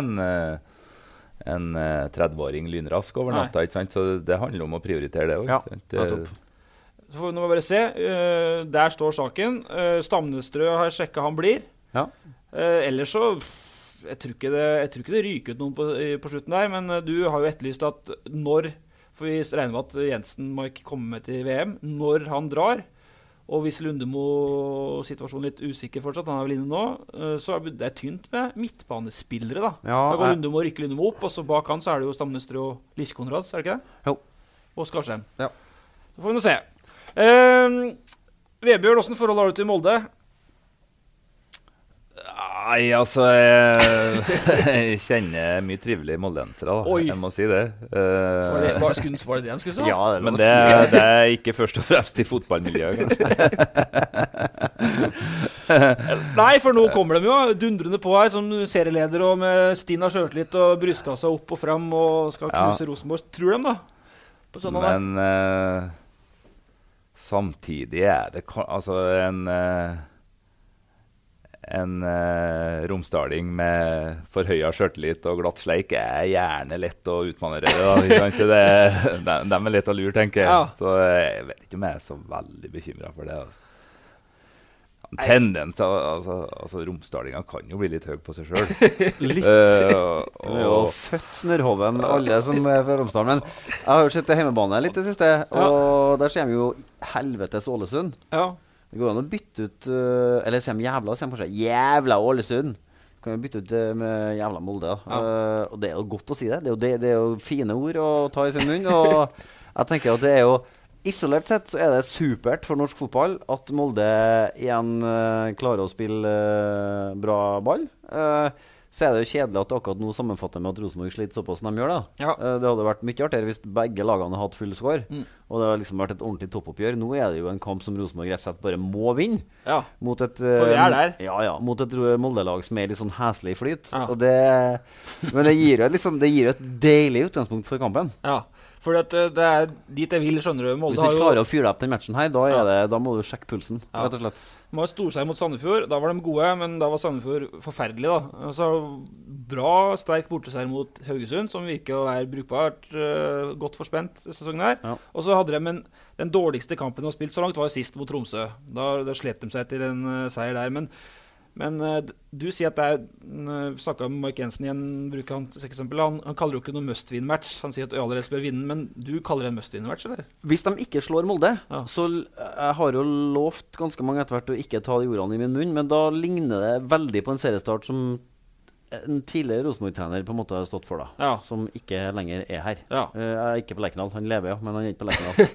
en 30-åring lynrask over natta, ikke sant? Så det handler om å prioritere det også. Ja, så får vi nå bare se. Der står saken. Stamnestrø har sjekket han blir. Ellers så jeg tror ikke det ryker ut noen på slutten der, men du har jo etterlyst at når, for vi regner med at Jensen må ikke komme med til VM, når han drar, og hvis Lundemo-situasjonen litt usikker fortsatt, han vel inne nå, så det tynt med midtbanespillere da. Da går Lundemo og rykker Lundemo opp, og så bak han så det jo Stamnestrø og Lichkonrads, det ikke det? Jo. Og Skarsheim. Så får vi nå se. Vebjørn, hvordan forhold har du til Molde? Nei, altså jeg kjenner mye trivelige moldensere da. Jeg må si det. Var det det han skulle si? Ja, men det ikke først og fremst i fotballmiljøet kanskje. Nei, for nå kommer de jo dundrende på her som serieleder og med Stina Skjørtlitt og brystkassa opp og frem og skal knuse Rosenborg. Tror de da? På sånn men samtidig det altså romsdaling med forhøya skjørtelit og glatt sleik gjerne lett å utmanøvrere. De lett å lure, tenker jeg. Ja. Så jeg vet ikke om jeg så veldig bekymret for det. Altså. Tendens, altså romsdalingen kan jo bli litt høy på seg selv. Litt. Du jo født snørhoven, alle som fra Romsdalen. Men jeg har jo sett hjemmebane litt det siste, og der ser vi jo helvetes Ålesund. Ja. Det går an å bytte ut, eller ser de jævla, ser de på seg, jævla Ålesund. Kan vi bytte ut med jævla Molde. Og det jo godt å si det. Det jo fine ord å ta I sin munn, og jeg tenker at det jo, isolert sett så det supert for norsk fotball at Molde igjen klarer å spille bra ball. Så det jo kjedelig at akkurat nå sammenfatter med at Rosenborg sliter såpass som de gjør da. Ja. Det hadde vært mye artigere hvis begge lagene hadde hatt full score, og det har liksom vært et ordentlig toppoppgjør. Nå det jo en kamp som Rosenborg rett og slett bare må vinne. Ja, mot et, for vi der. Ja, mot et Molde-lag som litt sånn hæslig flyt. Ja. Men det gir jo et deilig utgangspunkt for kampen. Ja. For det dit jeg vil, skjønner du. Molde hvis du klarer å fyre deg opp den matchen her, da må du sjekke pulsen, rett og slett. De var storseier mot Sandefjord. Da var de gode, men da var Sandefjord forferdelig da. Altså, bra, sterk borteseier mot Haugesund, som virker å være brukbart godt forspent sesongen her. Ja. Og så hadde de den dårligste kampen de har spilt så langt, var jo sist mot Tromsø. Da slet de seg til en seier der, men du sier at vi snakket om Mike Jensen igjen, bruker han til eksempel, han kaller jo ikke noe must-win-match, han sier at Øyalres bør vinne, men du kaller det en must-win-match, eller? Hvis de ikke slår Molde, så jeg har jo lovt ganske mange etter hvert å ikke ta de ordene I min munn, men da ligner det veldig på en seriestart som en tidligere Rosenborg-trener på en måte har stått for da, som ikke lenger her. Ja. Jeg ikke på Lerkendal, han lever jo, men han ikke på Lerkendal.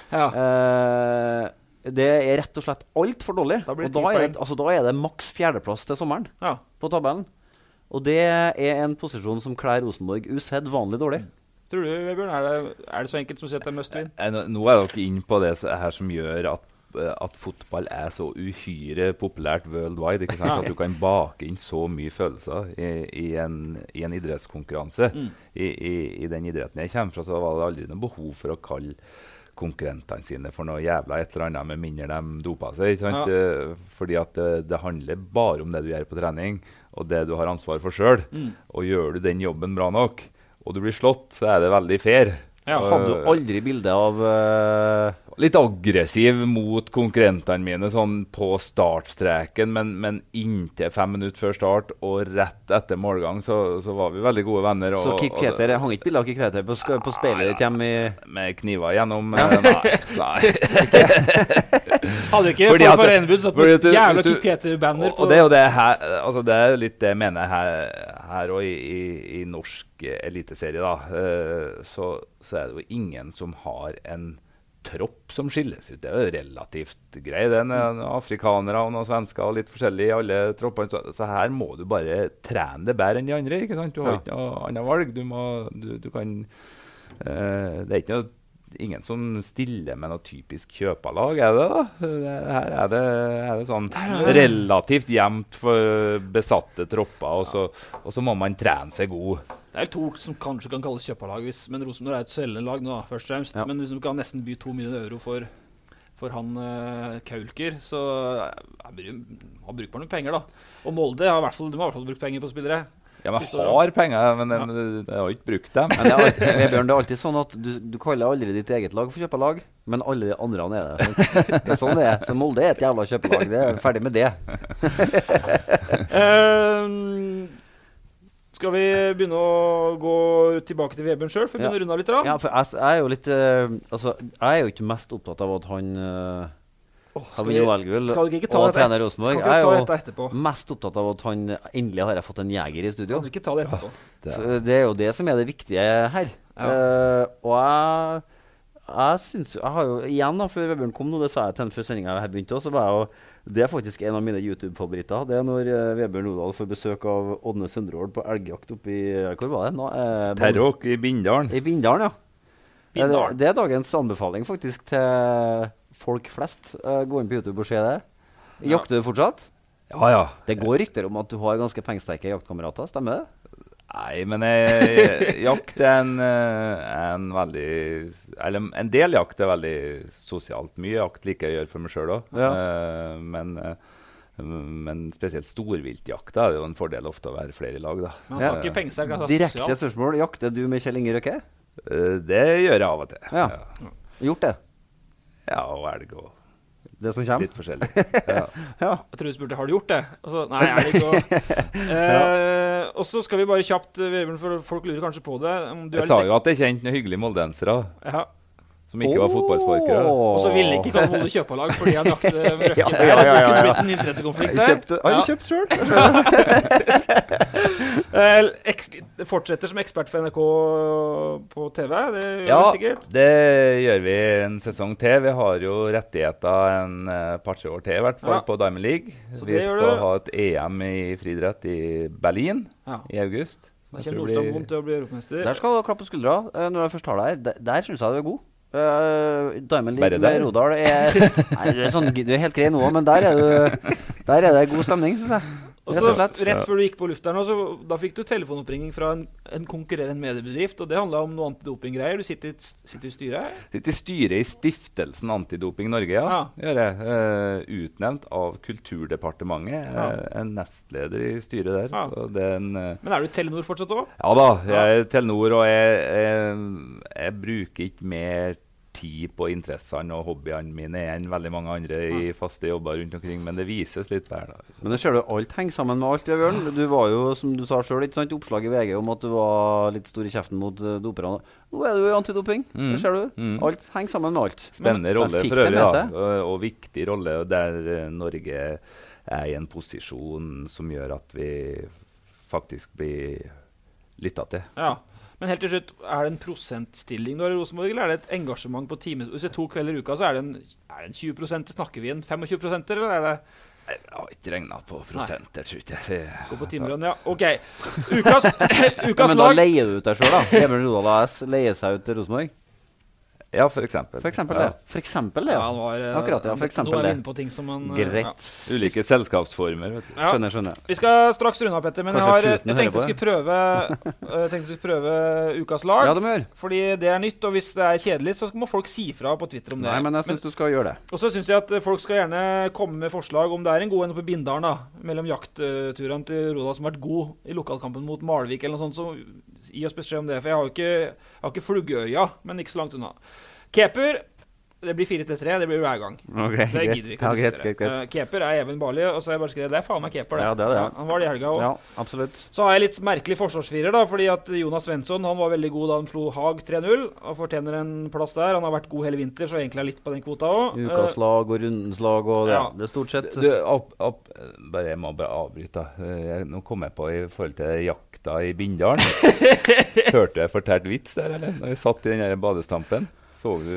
Ja. Det rett og slett alt for dårlig. Og da det maks fjerdeplass til sommeren på tabellen. Og det en posisjon som klær Rosenborg usedvanlig dårlig. Tror du, Vebjørn, det så enkelt som å si at det must win? Nå dere inne på det her som gjør at fotball så uhyre populært worldwide, ikke sant? At du kan bake inn så mye følelser I en idrettskonkurranse. I den idretten jeg kommer fra, så var det aldri noe behov for å kalle konkurrentene sine for noe jævla et eller annet med mindre de doper seg, ikke sant? Ja. Fordi at det handler bare om det du gjør på trening, og det du har ansvar for selv. Og gjør du den jobben bra nok, og du blir slått, så det veldig fair. Ja, hadde du aldri bilde av litt aggressiv mot konkurrentene mine sånn på startstreken, men inntil 5 minutter før start og rett etter målgang så var vi veldig gode venner. Så Kik Peter, hang ikke bilde av Kik Peter på speilet ditt hjemme med kniver gjennom? Nei. Hadde du ikke for Enebud satt på jævla Kik Peter-banner? Og det jo det her, altså det litt det jeg mener her og I norsk eliteserie da, så det jo ingen som har en tropp som skilles ut. Det jo relativt greit. Det noen afrikanere og noen svensker og litt forskjellig I alle troppene. Så her må du bare trene det bedre enn de andre, ikke sant? Du har ikke noe annet valg. Du kan... det ikke noe ingen som stiller med noe typisk kjøpalag, det da? Her det sånn relativt jevnt for besatte tropper, og så må man trene seg god. Det to som kanskje kan kalles kjøpalag, men Rosenborg et sølende lag nå, først og fremst. Men hvis du kan nesten by 2 millioner euro for han Kaulker, så har brukt noen penger da. Og Molde har I hvert fall brukt penger på spillere. Ja, men har penger, men det har ikke brukt dem. Men Bjørn, det alltid sånn at du kaller aldri ditt eget lag for kjøpelag, men alle de andre det. Det sånn det Så Molde et jævla kjøpelag, det ferdig med det. Skal vi begynne å gå tilbake til Vebjørn selv, for å begynne å runde litt da? Ja, for jeg jo litt, jeg jo ikke mest opptatt av at han... Skal vi ikke ta trener Rosenborg. Jeg jo mest opptatt av at han endelig har fått en jeger I studio. Kan du ikke ta det etterpå? Det jo det som det viktige her. Og jeg synes, jeg har jo igjen da, før Vebjørn kom nå, det sa jeg til den før sendingen her begynte også, så var det faktisk en av mine YouTube-favoritter. Det når Vebjørn Nodal får besøk av Ådne Søndreål på elgjakt oppe I, hvor var det nå? Terråk I Bindalen. I Bindalen, ja. Det dagens anbefaling faktisk til folk flest. Gå inn på YouTube og se det. Jakter du fortsatt? Ja. Det går rykter om at du har ganske pengesterke jaktkamerater, stemmer det? Nei, men jakt en veldig... Eller en del jakt veldig sosialt. Mye jakt liker jeg å gjøre for meg selv også. Ja. Men Men spesielt storviltjakta er det jo en fordel ofte å være flere i lag, da. Men han sa ikke penger, altså Direkte sosialt. spørsmål. Jakter du med Kjell Inge Røkke? Det gjør jeg av og til. Ja. Gjort det? Ja, og elg og Det som kommer? litt forskjellig. Ja. Jeg tror du spurte, har du gjort det? Altså, nei, er det ikke Og så skal vi bare kjapt, Vebjørn, for folk lurer kanskje på det. Om du Jeg sa jo at jeg kjente noen hyggelige moldensere Ja. som ikke var fotballsparkere. Og så ville ikke Karl Molde kjøpe lag fordi han jakte med Røkke. Ja. Det kunne blitt en interessekonflikt der. Har du kjøpt selv? Fortsetter som ekspert for NRK på TV, det gjør Ja, vi sikkert. det gjør vi en sesong til. Vi har jo rettigheter en par-tre år til i hvert fall Ja. på Diamond League. Så Vi det gjør skal du. ha et EM i friidrett i Berlin Ja. i august. Da Jeg kommer tror Nordstrand blir- vondt til å bli europamester. Der skal du klappe på skuldra når jeg først har deg her. Der synes jeg du er god. Diamond Bare League der? med Rodal nei, du, er sånn, du er helt grei nå, men der er det god stemning, synes jeg. Og Rett så og slett. rett før du gikk på lufta nå, så da fikk du telefonoppringning fra en konkurrerende mediebedrift, og det handlet om noe antidopinggreier. Du sitter i styret her? Sitter i styret i stiftelsen Antidoping Norge, ja. Gjør jeg. Utnevnt av Kulturdepartementet. En nestleder i styret der. Ja. Så det er en, Men er du Telenor fortsatt også? ja da, jeg er Telenor, og jeg bruker ikke mer tid på interessene og hobbyene mine enn veldig mange andre i faste jobber rundt omkring, men det vises litt der da. Men det ser du, alt henger sammen med alt, Bjørn. Du var jo, som du sa selv, ikke sant, oppslag i VG om at du var litt stor i kjeften mot doperne. Nå er du i antidoping, det ser du. Alt henger sammen med alt. Spennende rolle fikk for det øvrig, med da, seg. og viktig rolle der Norge er i en posisjon som gjør at vi faktisk blir lyttet til. Ja. Men helt til slutt, er det en prosentstilling da i Rosenborg, eller er det et engasjement på time? Hvis det er 2 kvelder i uka, så er det en 20%, snakker vi en 25%, eller er det... Jeg har ikke regnet på prosenter, tror jeg. Gå på timelønn, ja. Ok. Ukas Men da lag. leier du ut deg selv, da. Even Rodal AS leier seg ut til Rosenborg. Ja, for eksempel. For eksempel Ja. det. For eksempel det, ja. Han var, Akkurat, ja. For eksempel nå er vi det. inne på ting som han... Greit. Ulike selskapsformer, vet du. Ja. Skjønner. Vi skal straks runde av, Petter, men Kanskje jeg Futen tenkte hører jeg på skulle prøve ukas lag. Ja, det må gjøre. Fordi det er nytt, og hvis det er kjedelig, så må folk si fra på Twitter om det. Nei, men jeg synes du skal gjøre det. Og så synes jeg at folk skal gjerne komme med forslag om det er en god en oppe i Bindalen, da, mellom jaktturene til Rodal som har vært god i lokalkampen mot Malvik eller noe sånt, så gi oss beskjed om det, for jeg har ikke Fluggøya, men ikke så langt unna. Keeper, det blir 4-3, det blir hver gang. Okay, Det gidder vi ikke å diskutere. greit. Keeper er Even Barli, og så har jeg bare skrevet, det er faen meg keeper det. Ja, det er det, ja. Han var det i helga også. Ja, absolutt. Så har jeg litt merkelig forsvarsfirer da, fordi at Jonas Svensson, han var veldig god da han slo Haag 3-0, og fortjener en plass der. Han har vært god hele vinter, så egentlig er litt på den kvota også. Ukas lag og rundens lag og ja. det er stort sett. Jeg må bare avbryte. Nå kom jeg på i forhold til jakta i Bindalen. Hørte jeg fortalt vits der, eller? Når jeg satt i den der badestampen. Så du...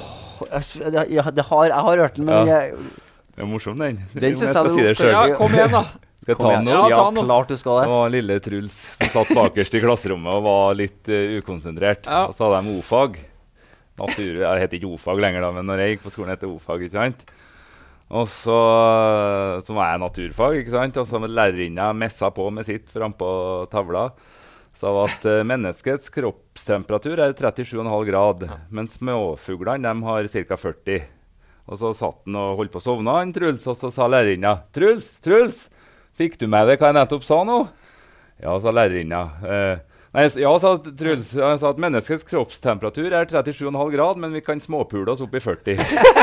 Jeg har hørt den, men Ja. Det er morsom, den. Den Jo, synes jeg skal jeg si det du- selv. Ja, kom igjen da. Skal jeg ta den nå? Ja, ta Ja, den nå. klart du skal Det det. var lille Truls som satt bakerst i klasserommet og var litt ukonsentrert. Ja. Og så hadde de O-fag. Jeg heter ikke O-fag lenger da, men når jeg gikk på skolen heter O-fag, ikke sant? Og så var jeg naturfag, ikke sant? Og så lærerinna messa på med sitt frempå tavla. Sa at menneskets kroppstemperatur er 37,5 grad, mens småfuglene de har ca. 40. Og så satt han og holdt på å sovne, han Truls, og så sa lærerinna, Truls, fikk du med deg hva jeg nettopp sa nå? Ja, sa lærerinna. Ja, sa Truls. Han sa at menneskets kroppstemperatur er 37,5 grad, men vi kan småpule oss opp i 40.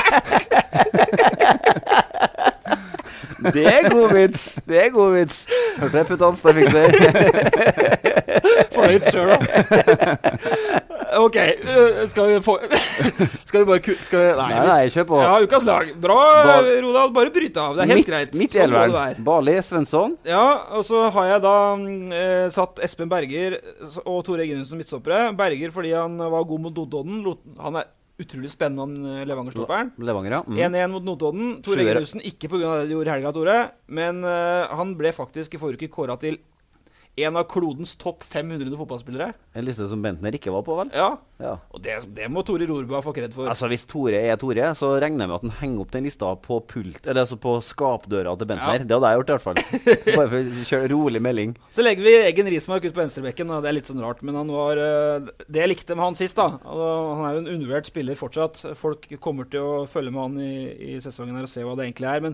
Det er god vits. Hørte jeg puttans, da fikk du. Fornøyd selv da. Ok, skal vi bare Nei, kjør på. Ja, ukas lag. Bra, Rodal, bare bryte av. Det er helt greit. Midt i Sånn må det elveren. være. Barli, Svensson. Ja, og så har jeg da satt Espen Berger og Tore Eginus som midtstoppere. Berger fordi han var god mot Notodden. Han er utrolig spennende, han Levanger-stopperen. Levanger, ja. 1-1 mot Notodden. Tore Sjuere. Eginussen, ikke på grunn av det du gjorde i helga, Tore, men han ble faktisk i forrige uke kåret til en av klodens topp 500 fotballspillere. En liste som Bentner ikke var på, vel? Ja, Ja. og det må Tore Rorbua få kred for. Altså, hvis Tore er Tore, så regner jeg med at han henger opp den lista på eller altså på skapdøra til Bentner. Ja. Det hadde jeg gjort i hvert fall. Bare for å kjøre rolig melding. Så legger vi Eggen Rismark ut på venstrebekken, og det er litt sånn rart, men han var, det jeg likte med han sist da, og han er jo en undervurdert spiller fortsatt. Folk kommer til å følge med han i sesongen her og se hva det egentlig er, men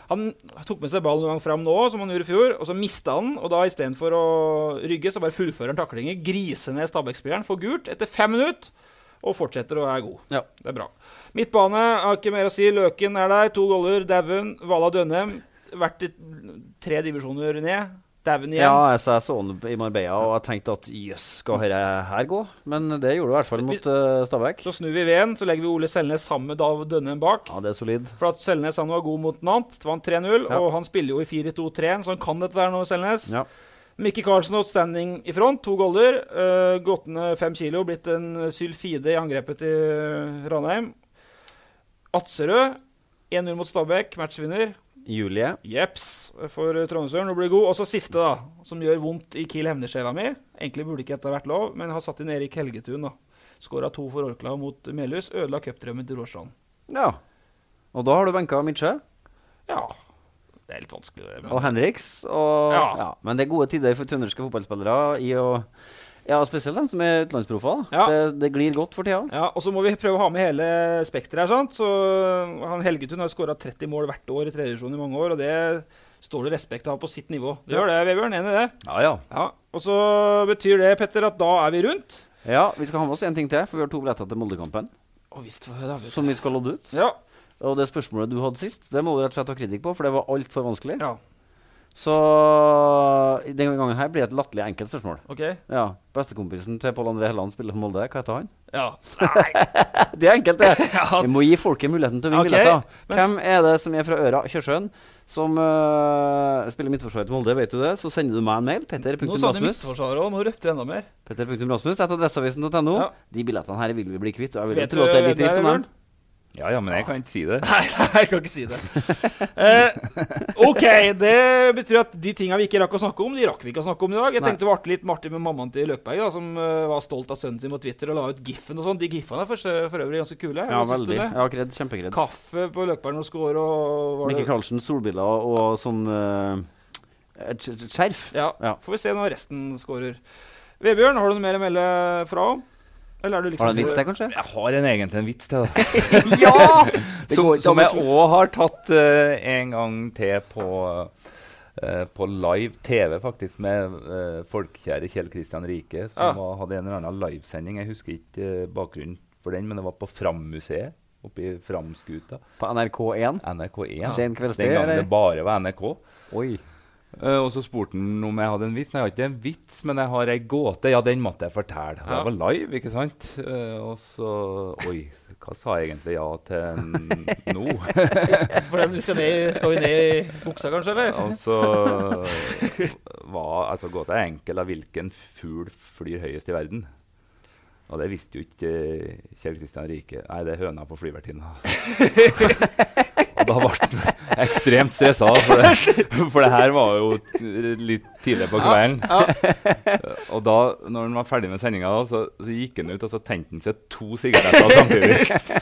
Han tok med seg ballen noen gang frem nå, som han gjorde i fjor, og så mistet han, og da i stedet for å rygge, så bare fullfører han taklinger, griser ned Stabæk-spilleren, får gult etter 5 minutter, og fortsetter å være god. Ja. Det er bra. Midtbane, har ikke mer å si, Løken er der, 2 goller, Daven, Vala Dønnem, vært i 3 divisjoner ned, Daven igjen. Ja, jeg så han i Marbella, og jeg tenkte at jøss, skal dette her gå? Men det gjorde det i hvert fall mot Stabæk. Så snur vi veien, så legger vi Ole Selnes sammen med Dav Dønnem bak. Ja, det er solid. For at Selnes han var god mot Nant, det var 3-0, og han spiller jo i 4-2-3, så han kan dette der nå, Selnes. Ja. Mikke Karlsen outstanding i front, 2 goller, gåttende 5 kilo, blitt en sylfide i angrepet til Ranheim. Atserød, 1-0 mot Stabæk, matchvinner. Julie. Jeps, for Trondheimsøren, nå blir det god. Og så siste da, som gjør vondt i Kiel hevnesjela mi. Egentlig burde ikke dette vært lov, men har satt inn Erik Helgetun da. Skåret 2 for Orkla mot Melhus, ødela cupdrømmen til Råstrand. Ja, og da har du benket Midtjø? Ja, det er litt vanskelig det. Men... Og Henriks, og... Ja. Men det er gode tider for trønderske fotballspillere i å... Ja, spesielt dem som er utenlandsprofer. Ja. Det glir godt for tida. Ja, og så må vi prøve å ha med hele spektret her, sant? Så han Helgetun har skåret 30 mål hvert år i 3. divisjon i mange år, og det står det respekt av på sitt nivå. Det gjør det, Vebjørn, enig i det? Ja. Og så betyr det, Petter, at da er vi rundt. Ja, vi skal ha med oss en ting til, for vi har 2 billetter til Moldekampen. Visst, som vi skal lodde ut. Ja. Og det spørsmålet du hadde sist, det må du rett og slett ta kritikk på, for det var alt for vanskelig. Ja. Så denne gangen her blir det et latterlig enkelt spørsmål. Ok. Ja, bestekompisen til Pål André Helland spiller for Molde. Hva heter han? Ja. Nei. Det er enkelt, det. Ja. Vi må gi folket muligheten til å vinne billetter. Hvem er det som er fra Øra Kjørsjøen, som spiller midtforsvaret til Molde? Vet du det? Så sender du meg en mail. Petter.rasmus. Nå sa du midtforsvaret, og nå røpte du enda mer. Petter.rasmus etter adresseavisen.no. Ja. De billettene her vil vi bli kvitt. Og jeg vil tro at det er litt drift om dem. Ja, men jeg kan ikke si det. Nei, jeg kan ikke si det. Ok, det betyr at de tingene vi ikke rakk å snakke om, de rakk vi ikke å snakke om i dag. Jeg tenkte det var litt Martin med mammaen til Løkberg, da, som var stolt av sønnen sin på Twitter og la ut giffen og sånn. De giffene er for øvrig ganske kule. Ja, veldig. Ja, kjempekred. Kaffe på Løkberg når du skår og... Mikke Karlsen, solbiler og sånn et skjerf. Ja, får vi se når resten skårer. Vebjørn, har du noe mer å melde fra om? Eller er du liksom... Har du en vits til, kanskje? Jeg har egentlig en vits til, da. Ja! som jeg også har tatt en gang til på live TV, faktisk, med folkekjære Kjell Kristian Rike, som hadde en eller annen livesending. Jeg husker ikke bakgrunnen for den, men det var på Fram-museet, oppe i Fram-skuta. På NRK1? NRK1. Sen kveldstid, den gangen det bare var NRK. Oi. Og så spurte han om jeg hadde en vits. Nei, jeg har ikke en vits, men jeg har en gåte. Ja, den måtte jeg fortelle. Det var live, ikke sant? Og så... Oi, hva sa jeg egentlig ja til nå? Skal vi ned i buksa, kanskje, eller? Og så var gåta enkel av hvilken fugl flyr høyest i verden. Og det visste jo ikke Kjell Kristian Rike. Nei, det er høna på flyvertinna. Og da ble han ekstremt stresset, for det her var jo litt tidlig på kvelden. Og da, når han var ferdig med sendingen, så gikk han ut, og så tente han seg 2 sigaretter samtidig.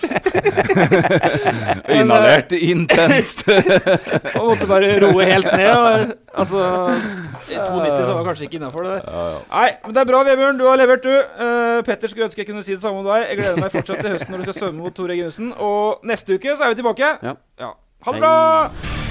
Inhalert intenst. Og måtte bare roe helt ned. Altså, i 2,90 så var kanskje ikke innenfor det der. Nei, men det er bra, Vebjørn. Du har levert, du. Petter skulle ønske jeg kunne si det samme om deg. Jeg gleder meg fortsatt til høsten når du skal svømme mot Tore Ginussen. Og neste uke så er vi tilbake. Ja. Ha det bra!